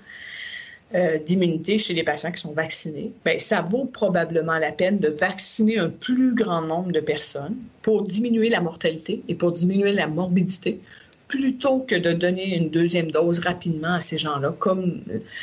d'immunité chez les patients qui sont vaccinés, bien, ça vaut probablement la peine de vacciner un plus grand nombre de personnes pour diminuer la mortalité et pour diminuer la morbidité, plutôt que de donner une deuxième dose rapidement à ces gens-là, comme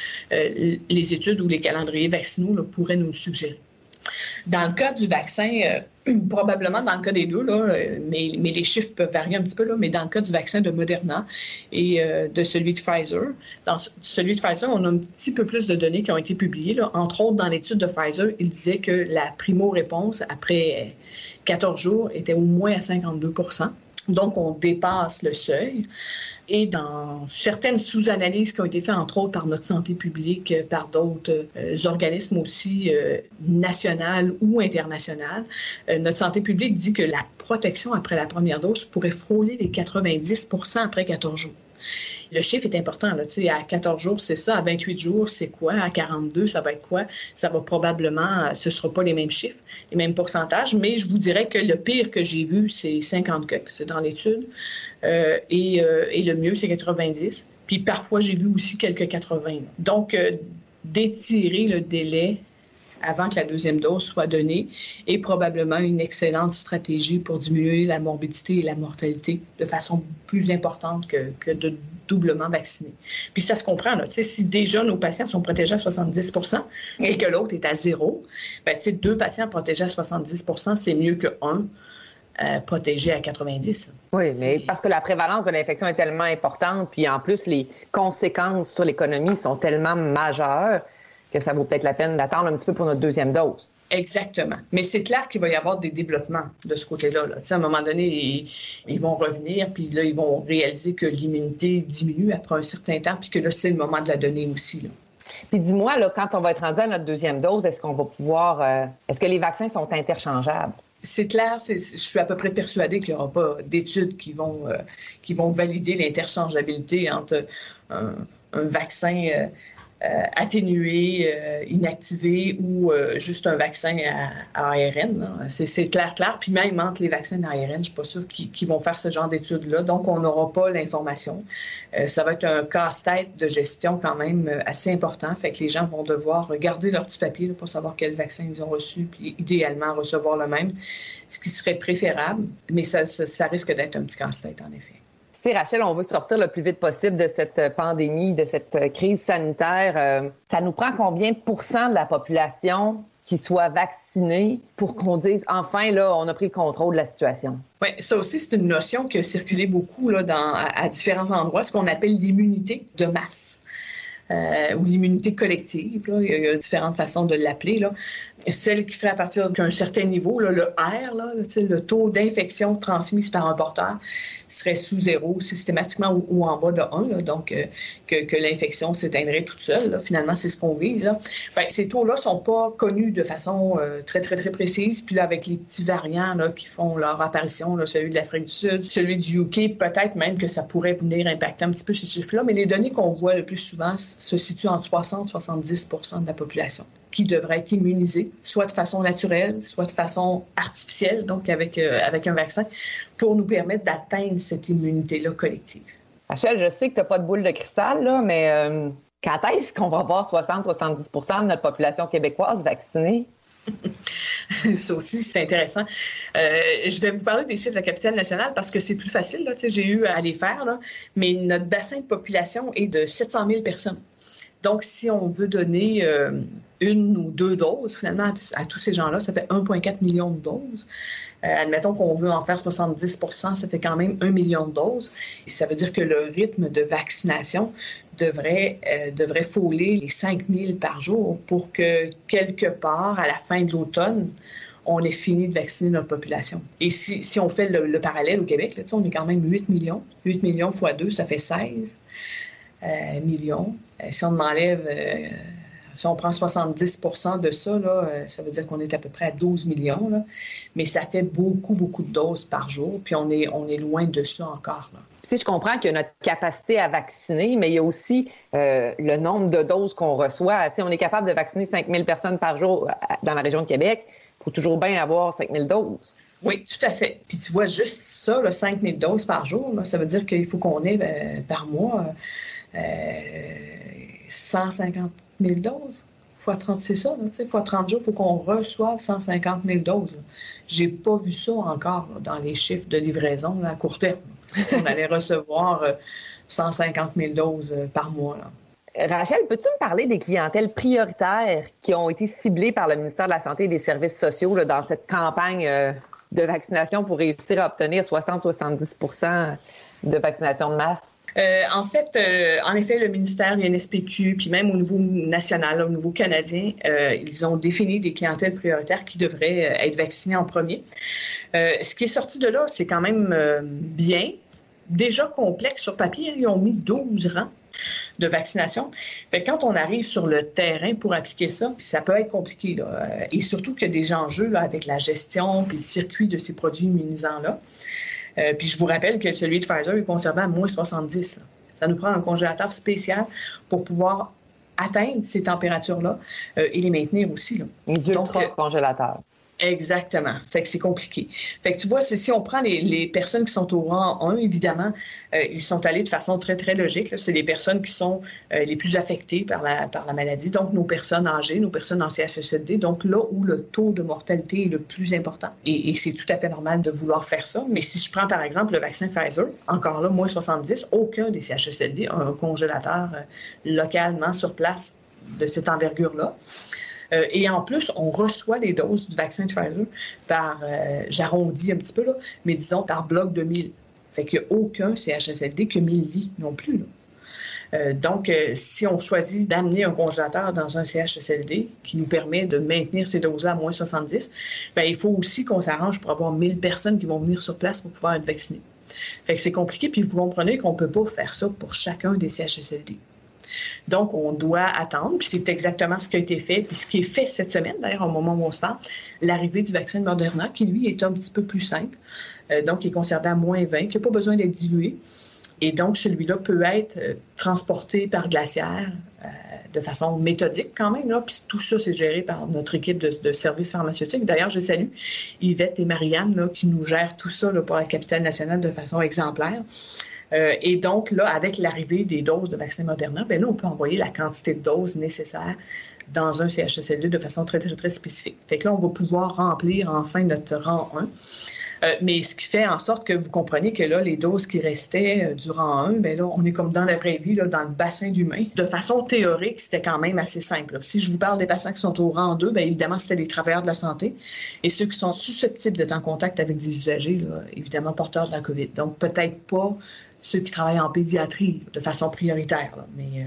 les études ou les calendriers vaccinaux là, pourraient nous le suggérer. Dans le cas du vaccin, probablement dans le cas des deux, là, mais les chiffres peuvent varier un petit peu, là, mais dans le cas du vaccin de Moderna et de celui de Pfizer, dans celui de Pfizer, on a un petit peu plus de données qui ont été publiées. Là. Entre autres, dans l'étude de Pfizer, il disait que la primo-réponse après 14 jours était au moins à 52 %. Donc, on dépasse le seuil. Et dans certaines sous-analyses qui ont été faites, entre autres, par notre santé publique, par d'autres organismes aussi nationaux ou internationaux, notre santé publique dit que la protection après la première dose pourrait frôler les 90% après 14 jours. Le chiffre est important, là, tu sais, à 14 jours, c'est ça, à 28 jours, c'est quoi, à 42, ça va être quoi? Ça va probablement, ce ne sera pas les mêmes chiffres, les mêmes pourcentages, mais je vous dirais que le pire que j'ai vu, c'est 50 que c'est dans l'étude, et le mieux, c'est 90. Puis parfois, j'ai vu aussi quelques 80. Là. Donc, d'étirer le délai avant que la deuxième dose soit donnée est probablement une excellente stratégie pour diminuer la morbidité et la mortalité de façon plus importante que de doublement vacciner. Puis ça se comprend, là. Tu sais, si déjà nos patients sont protégés à 70% et que l'autre est à 0, ben, tu sais, 2 patients protégés à 70%, c'est mieux que 1 protégé à 90. Oui, mais parce que la prévalence de l'infection est tellement importante, puis en plus, les conséquences sur l'économie sont tellement majeures que ça vaut peut-être la peine d'attendre un petit peu pour notre deuxième dose. Exactement. Mais c'est clair qu'il va y avoir des développements de ce côté-là. Là. Tu sais, à un moment donné, ils vont revenir, puis là, ils vont réaliser que l'immunité diminue après un certain temps, puis que là, c'est le moment de la donner aussi. Là. Puis dis-moi, là, quand on va être rendu à notre deuxième dose, est-ce qu'on va pouvoir... est-ce que les vaccins sont interchangeables? C'est clair, je suis à peu près persuadée qu'il n'y aura pas d'études qui vont valider l'interchangeabilité entre un vaccin atténué, inactivé ou juste un vaccin à ARN. C'est clair. Puis même entre les vaccins à ARN, je ne suis pas sûre qu'ils vont faire ce genre d'études-là. Donc, on n'aura pas l'information. Ça va être un casse-tête de gestion quand même assez important. Fait que les gens vont devoir regarder leur petit papier là, pour savoir quel vaccin ils ont reçu, puis idéalement recevoir le même, ce qui serait préférable. Mais ça risque d'être un petit casse-tête, en effet. Tu sais, Rachel, on veut sortir le plus vite possible de cette pandémie, de cette crise sanitaire. Ça nous prend combien de pourcents de la population qui soit vaccinée pour qu'on dise, enfin, là, on a pris le contrôle de la situation? Oui, ça aussi, c'est une notion qui a circulé beaucoup là, à différents endroits, ce qu'on appelle l'immunité de masse. Ou l'immunité collective. Là. Il y a différentes façons de l'appeler. Là. Celle qui fait à partir d'un certain niveau, là, le R, là, le taux d'infection transmise par un porteur serait sous 0 systématiquement ou en bas de 1, là, donc que l'infection s'éteindrait toute seule. Là. Finalement, c'est ce qu'on vise. Là. Ben, ces taux-là ne sont pas connus de façon très, très, très précise. Puis là, avec les petits variants là, qui font leur apparition, là, celui de l'Afrique du Sud, celui du UK, peut-être même que ça pourrait venir impacter un petit peu ces chiffres-là. Mais les données qu'on voit le plus souvent se situent entre 60 et 70% de la population qui devrait être immunisée, soit de façon naturelle, soit de façon artificielle, donc avec un vaccin, pour nous permettre d'atteindre cette immunité-là collective. Rachel, je sais que tu n'as pas de boule de cristal, là, mais quand est-ce qu'on va voir 60-70% de notre population québécoise vaccinée? Ça aussi, c'est intéressant. Je vais vous parler des chiffres de la capitale nationale parce que c'est plus facile. Là, j'ai eu à les faire, là, mais notre bassin de population est de 700 000 personnes. Donc, si on veut donner 1 ou 2 doses, finalement, à tous ces gens-là, ça fait 1,4 million de doses. Admettons qu'on veut en faire 70%, ça fait quand même 1 million de doses. Ça veut dire que le rythme de vaccination devrait frôler les 5 000 par jour pour que, quelque part, à la fin de l'automne, on ait fini de vacciner notre population. Et si on fait le parallèle au Québec, là, on est quand même 8 millions. 8 millions fois 2, ça fait 16 millions. Si on enlève... si on prend 70% de ça, là, ça veut dire qu'on est à peu près à 12 millions. Là. Mais ça fait beaucoup, beaucoup de doses par jour. Puis on est loin de ça encore. Là. Tu sais, je comprends qu'il y a notre capacité à vacciner, mais il y a aussi le nombre de doses qu'on reçoit. Si on est capable de vacciner 5 000 personnes par jour dans la région de Québec, il faut toujours bien avoir 5 000 doses. Oui, tout à fait. Puis tu vois, juste ça, là, 5 000 doses par jour, là, ça veut dire qu'il faut qu'on ait par mois 150 000 doses. Fois 30, c'est ça, là, fois 30 jours, il faut qu'on reçoive 150 000 doses. J'ai pas vu ça encore là, dans les chiffres de livraison là, à court terme. On allait recevoir 150 000 doses par mois. Là. Rachel, peux-tu me parler des clientèles prioritaires qui ont été ciblées par le ministère de la Santé et des Services sociaux là, dans cette campagne de vaccination pour réussir à obtenir 60-70% de vaccination de masse? En effet, le ministère, l'INSPQ, puis même au niveau national, au niveau canadien, ils ont défini des clientèles prioritaires qui devraient être vaccinées en premier. Ce qui est sorti de là, c'est quand même bien. Déjà complexe sur papier, ils ont mis 12 rangs de vaccination. Fait que quand on arrive sur le terrain pour appliquer ça, ça peut être compliqué, là. Et surtout qu'il y a des enjeux là, avec la gestion puis le circuit de ces produits immunisants-là. Puis je vous rappelle que celui de Pfizer est conservé à moins 70. Là. Ça nous prend un congélateur spécial pour pouvoir atteindre ces températures-là et les maintenir aussi. Là. Les ultra-congélateurs. Exactement. Fait que c'est compliqué. Fait que tu vois, si on prend les personnes qui sont au rang 1, évidemment, ils sont allés de façon très, très logique. Là. C'est les personnes qui sont les plus affectées par la maladie, donc nos personnes âgées, nos personnes en CHSLD, donc là où le taux de mortalité est le plus important. Et c'est tout à fait normal de vouloir faire ça. Mais si je prends, par exemple, le vaccin Pfizer, encore là, moins 70, aucun des CHSLD a un congélateur localement sur place de cette envergure-là. Et en plus, on reçoit les doses du vaccin de Pfizer par, j'arrondis un petit peu, là, mais disons par bloc de 1000. Fait qu'il n'y a aucun CHSLD que 1000 lits non plus. Là. Donc, si on choisit d'amener un congélateur dans un CHSLD qui nous permet de maintenir ces doses-là à moins 70, bien, il faut aussi qu'on s'arrange pour avoir 1000 personnes qui vont venir sur place pour pouvoir être vaccinées. Fait que c'est compliqué, puis vous comprenez qu'on ne peut pas faire ça pour chacun des CHSLD. Donc, on doit attendre, puis c'est exactement ce qui a été fait, puis ce qui est fait cette semaine, d'ailleurs, au moment où on se parle, l'arrivée du vaccin de Moderna, qui, lui, est un petit peu plus simple, donc qui est conservé à moins 20, qui n'a pas besoin d'être dilué. Et donc, celui-là peut être transporté par glaciaire de façon méthodique quand même. Là. Puis tout ça, c'est géré par notre équipe de services pharmaceutiques. D'ailleurs, je salue Yvette et Marianne là, qui nous gèrent tout ça là, pour la capitale nationale de façon exemplaire. Et donc, là, avec l'arrivée des doses de vaccin Moderna, bien là, on peut envoyer la quantité de doses nécessaire dans un CHSLD de façon très, très, très spécifique. Fait que là, on va pouvoir remplir enfin notre rang 1. Mais ce qui fait en sorte que vous comprenez que là, les doses qui restaient du rang 1, bien là, on est comme dans la vraie vie, là, dans le bassin d'humains. De façon théorique, c'était quand même assez simple. Là. Si je vous parle des patients qui sont au rang 2, bien évidemment, c'était les travailleurs de la santé et ceux qui sont susceptibles d'être en contact avec des usagers, là, évidemment porteurs de la COVID. Donc, peut-être pas ceux qui travaillent en pédiatrie de façon prioritaire, là, mais...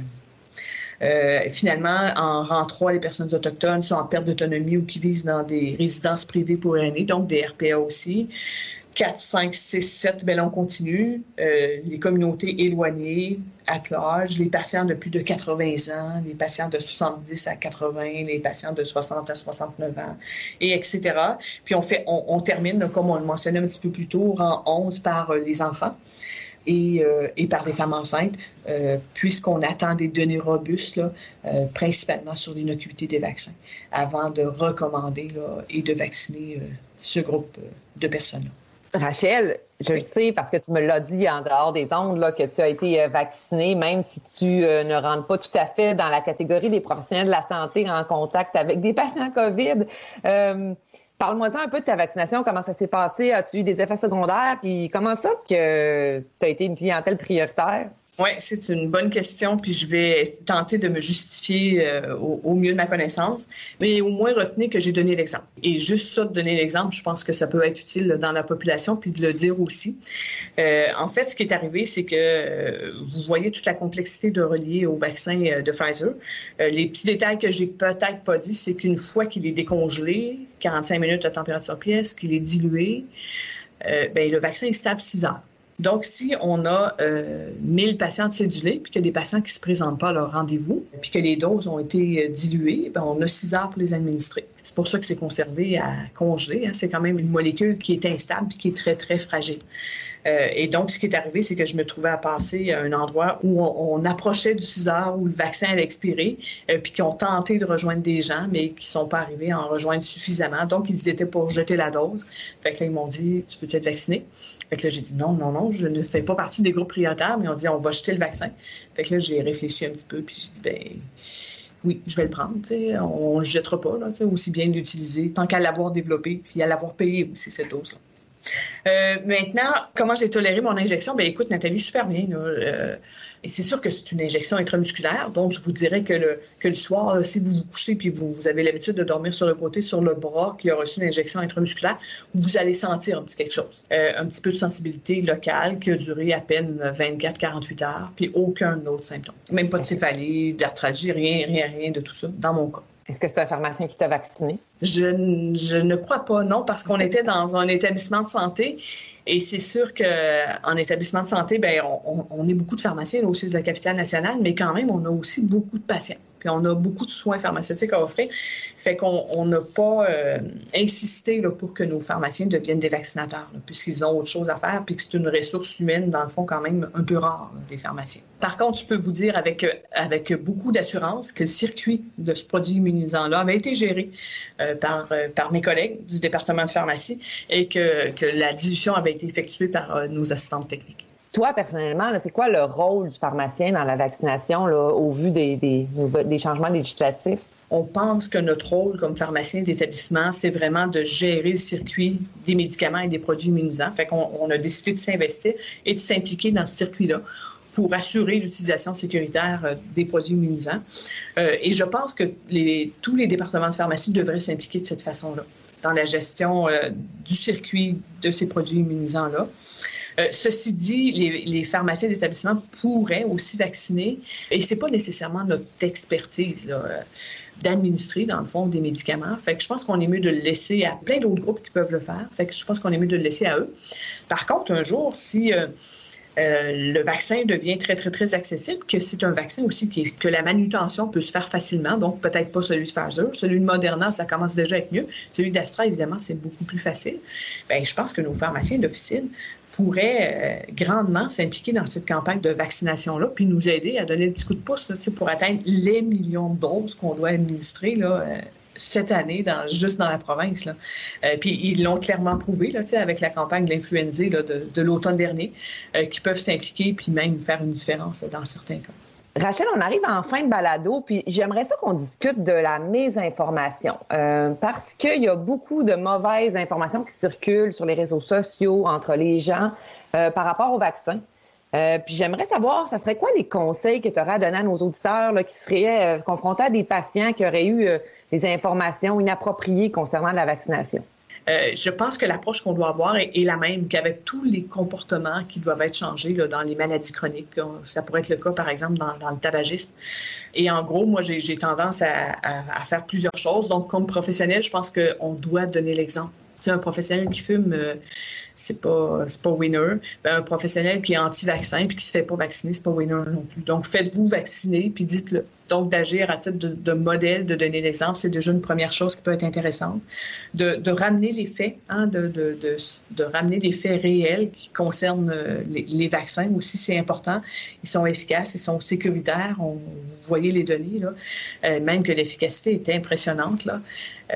finalement, en rang 3, les personnes autochtones sont en perte d'autonomie ou qui vivent dans des résidences privées pour aînés, donc des RPA aussi. 4, 5, 6, 7, bien là, on continue. Les communautés éloignées, at large, les patients de plus de 80 ans, les patients de 70 à 80, les patients de 60 à 69 ans, et etc. Puis on termine, comme on le mentionnait un petit peu plus tôt, rang 11 par les enfants. Et par les femmes enceintes, puisqu'on attend des données robustes, là, principalement sur l'innocuité des vaccins, avant de recommander là, et de vacciner ce groupe de personnes-là. Rachel, je le sais parce que tu me l'as dit en dehors des ondes là, que tu as été vaccinée, même si tu ne rentres pas tout à fait dans la catégorie des professionnels de la santé en contact avec des patients COVID. Parle-moi-en un peu de ta vaccination, comment ça s'est passé, as-tu eu des effets secondaires, puis comment ça que tu as été une clientèle prioritaire? Oui, c'est une bonne question, puis je vais tenter de me justifier au mieux de ma connaissance, mais au moins retenez que j'ai donné l'exemple. Et juste ça, de donner l'exemple, je pense que ça peut être utile dans la population, puis de le dire aussi. En fait, ce qui est arrivé, c'est que vous voyez toute la complexité de relier au vaccin de Pfizer. Les petits détails que j'ai peut-être pas dit, c'est qu'une fois qu'il est décongelé, 45 minutes à température pièce, qu'il est dilué, bien, le vaccin est stable 6 heures. Donc, si on a 1000 patients cédulés, puis qu'il y a des patients qui ne se présentent pas à leur rendez-vous, puis que les doses ont été diluées, bien, on a 6 heures pour les administrer. C'est pour ça que c'est conservé à congeler. Hein. C'est quand même une molécule qui est instable puis qui est très, très fragile. Et donc, ce qui est arrivé, c'est que je me trouvais à passer à un endroit où on approchait du 6 heures, où le vaccin allait expirer, puis qui ont tenté de rejoindre des gens, mais qui ne sont pas arrivés à en rejoindre suffisamment. Donc, ils étaient pour jeter la dose. Fait que là, ils m'ont dit, tu peux être vacciné? Fait que là, j'ai dit non, je ne fais pas partie des groupes prioritaires, mais on dit, on va jeter le vaccin. Fait que là, j'ai réfléchi un petit peu, puis j'ai dit, oui, je vais le prendre. On ne le jettera pas, là, aussi bien l'utiliser, tant qu'à l'avoir développé, puis à l'avoir payé aussi, cette dose-là. Maintenant, comment j'ai toléré mon injection? Ben écoute, Nathalie, super bien. Là, et c'est sûr que c'est une injection intramusculaire, donc je vous dirais que le soir, là, si vous vous couchez puis vous avez l'habitude de dormir sur le côté, sur le bras qui a reçu une injection intramusculaire, vous allez sentir un petit quelque chose. Un petit peu de sensibilité locale qui a duré à peine 24-48 heures, puis aucun autre symptôme. Même pas de céphalie, d'arthralgie, rien de tout ça, dans mon cas. Est-ce que c'est un pharmacien qui t'a vacciné? Je ne crois pas, non, parce qu'on était dans un établissement de santé et c'est sûr qu'en établissement de santé, ben on est beaucoup de pharmaciens là, aussi de la capitale nationale, mais quand même, on a aussi beaucoup de patients. Puis on a beaucoup de soins pharmaceutiques à offrir. Fait qu'on n'a pas insisté là, pour que nos pharmaciens deviennent des vaccinateurs, là, puisqu'ils ont autre chose à faire, puis que c'est une ressource humaine, dans le fond, quand même un peu rare, là, des pharmaciens. Par contre, je peux vous dire avec beaucoup d'assurance que le circuit de ce produit immunisant-là avait été géré par mes collègues du département de pharmacie et que la dilution avait été effectuée par nos assistantes techniques. Toi, personnellement, là, c'est quoi le rôle du pharmacien dans la vaccination là, au vu des changements législatifs? On pense que notre rôle comme pharmacien d'établissement, c'est vraiment de gérer le circuit des médicaments et des produits immunisants. Fait qu'on a décidé de s'investir et de s'impliquer dans ce circuit-là pour assurer l'utilisation sécuritaire des produits immunisants. Et je pense que tous les départements de pharmacie devraient s'impliquer de cette façon-là, dans la gestion du circuit de ces produits immunisants-là. Ceci dit, les pharmaciens d'établissement pourraient aussi vacciner, et c'est pas nécessairement notre expertise là, d'administrer, dans le fond, des médicaments. Fait que je pense qu'on est mieux de le laisser à plein d'autres groupes qui peuvent le faire. Fait que je pense qu'on est mieux de le laisser à eux. Par contre, un jour, si le vaccin devient très, très, très accessible, que c'est un vaccin aussi que la manutention peut se faire facilement, donc peut-être pas celui de Pfizer. Celui de Moderna, ça commence déjà à être mieux. Celui d'Astra, évidemment, c'est beaucoup plus facile. Bien, je pense que nos pharmaciens d'officine pourraient grandement s'impliquer dans cette campagne de vaccination-là, puis nous aider à donner le petit coup de pouce là, pour atteindre les millions de doses qu'on doit administrer là, cette année, juste dans la province. Là. Puis ils l'ont clairement prouvé là, avec la campagne de l'influenza là, de l'automne dernier, qu'ils peuvent s'impliquer puis même faire une différence là, dans certains cas. Rachel, on arrive en fin de balado, puis j'aimerais ça qu'on discute de la mésinformation, parce qu'il y a beaucoup de mauvaises informations qui circulent sur les réseaux sociaux entre les gens par rapport au vaccin. Puis j'aimerais savoir, ça serait quoi les conseils que tu aurais à donner à nos auditeurs là, qui seraient confrontés à des patients qui auraient eu des informations inappropriées concernant la vaccination? Je pense que l'approche qu'on doit avoir est la même qu'avec tous les comportements qui doivent être changés là, dans les maladies chroniques. Ça pourrait être le cas, par exemple, dans le tabagisme. Et en gros, moi, j'ai tendance à faire plusieurs choses. Donc, comme professionnel, je pense qu'on doit donner l'exemple. Tu sais, un professionnel qui fume, c'est pas winner. Un professionnel qui est anti-vaccin puis qui se fait pas vacciner, c'est pas winner non plus. Donc, faites-vous vacciner puis dites-le. Donc, d'agir à titre de modèle, de donner l'exemple, c'est déjà une première chose qui peut être intéressante. De ramener les faits, hein, de ramener les faits réels qui concernent les vaccins aussi, c'est important. Ils sont efficaces, ils sont sécuritaires. Vous voyez les données, là. Même que l'efficacité est impressionnante, là.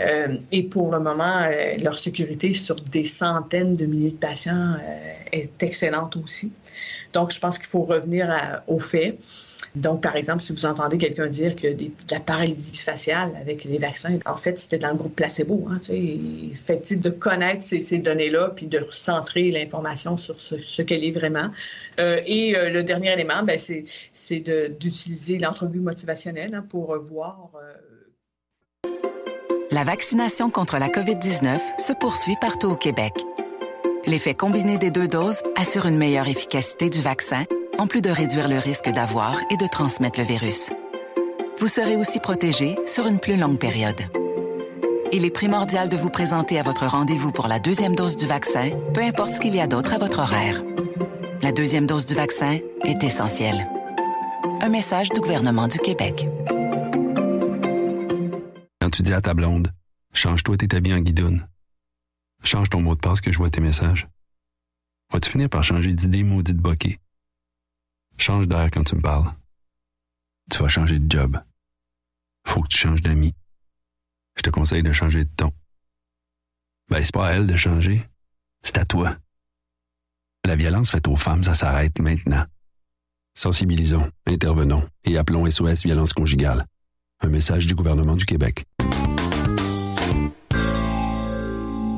Et pour le moment, leur sécurité sur des centaines de milliers de patients est excellente aussi. Donc, je pense qu'il faut revenir aux faits. Donc, par exemple, si vous entendez quelqu'un dire qu'il y a de la paralysie faciale avec les vaccins, en fait, c'était dans le groupe placebo. Hein, tu sais, fait-il de connaître ces données-là puis de centrer l'information sur ce qu'elle est vraiment. Et le dernier élément, ben, c'est d'utiliser l'entrevue motivationnelle hein, pour voir... La vaccination contre la COVID-19 se poursuit partout au Québec. L'effet combiné des 2 doses assure une meilleure efficacité du vaccin, en plus de réduire le risque d'avoir et de transmettre le virus. Vous serez aussi protégé sur une plus longue période. Il est primordial de vous présenter à votre rendez-vous pour la 2e dose du vaccin, peu importe ce qu'il y a d'autre à votre horaire. La 2e dose du vaccin est essentielle. Un message du gouvernement du Québec. Quand tu dis à ta blonde, change-toi tes habits en guidoune. Change ton mot de passe que je vois tes messages. Vas-tu finir par changer d'idée maudite bokeh? Change d'air quand tu me parles. Tu vas changer de job. Faut que tu changes d'amis. Je te conseille de changer de ton. Ben, c'est pas à elle de changer. C'est à toi. La violence faite aux femmes, ça s'arrête maintenant. Sensibilisons, intervenons et appelons SOS Violence Conjugale. Un message du gouvernement du Québec.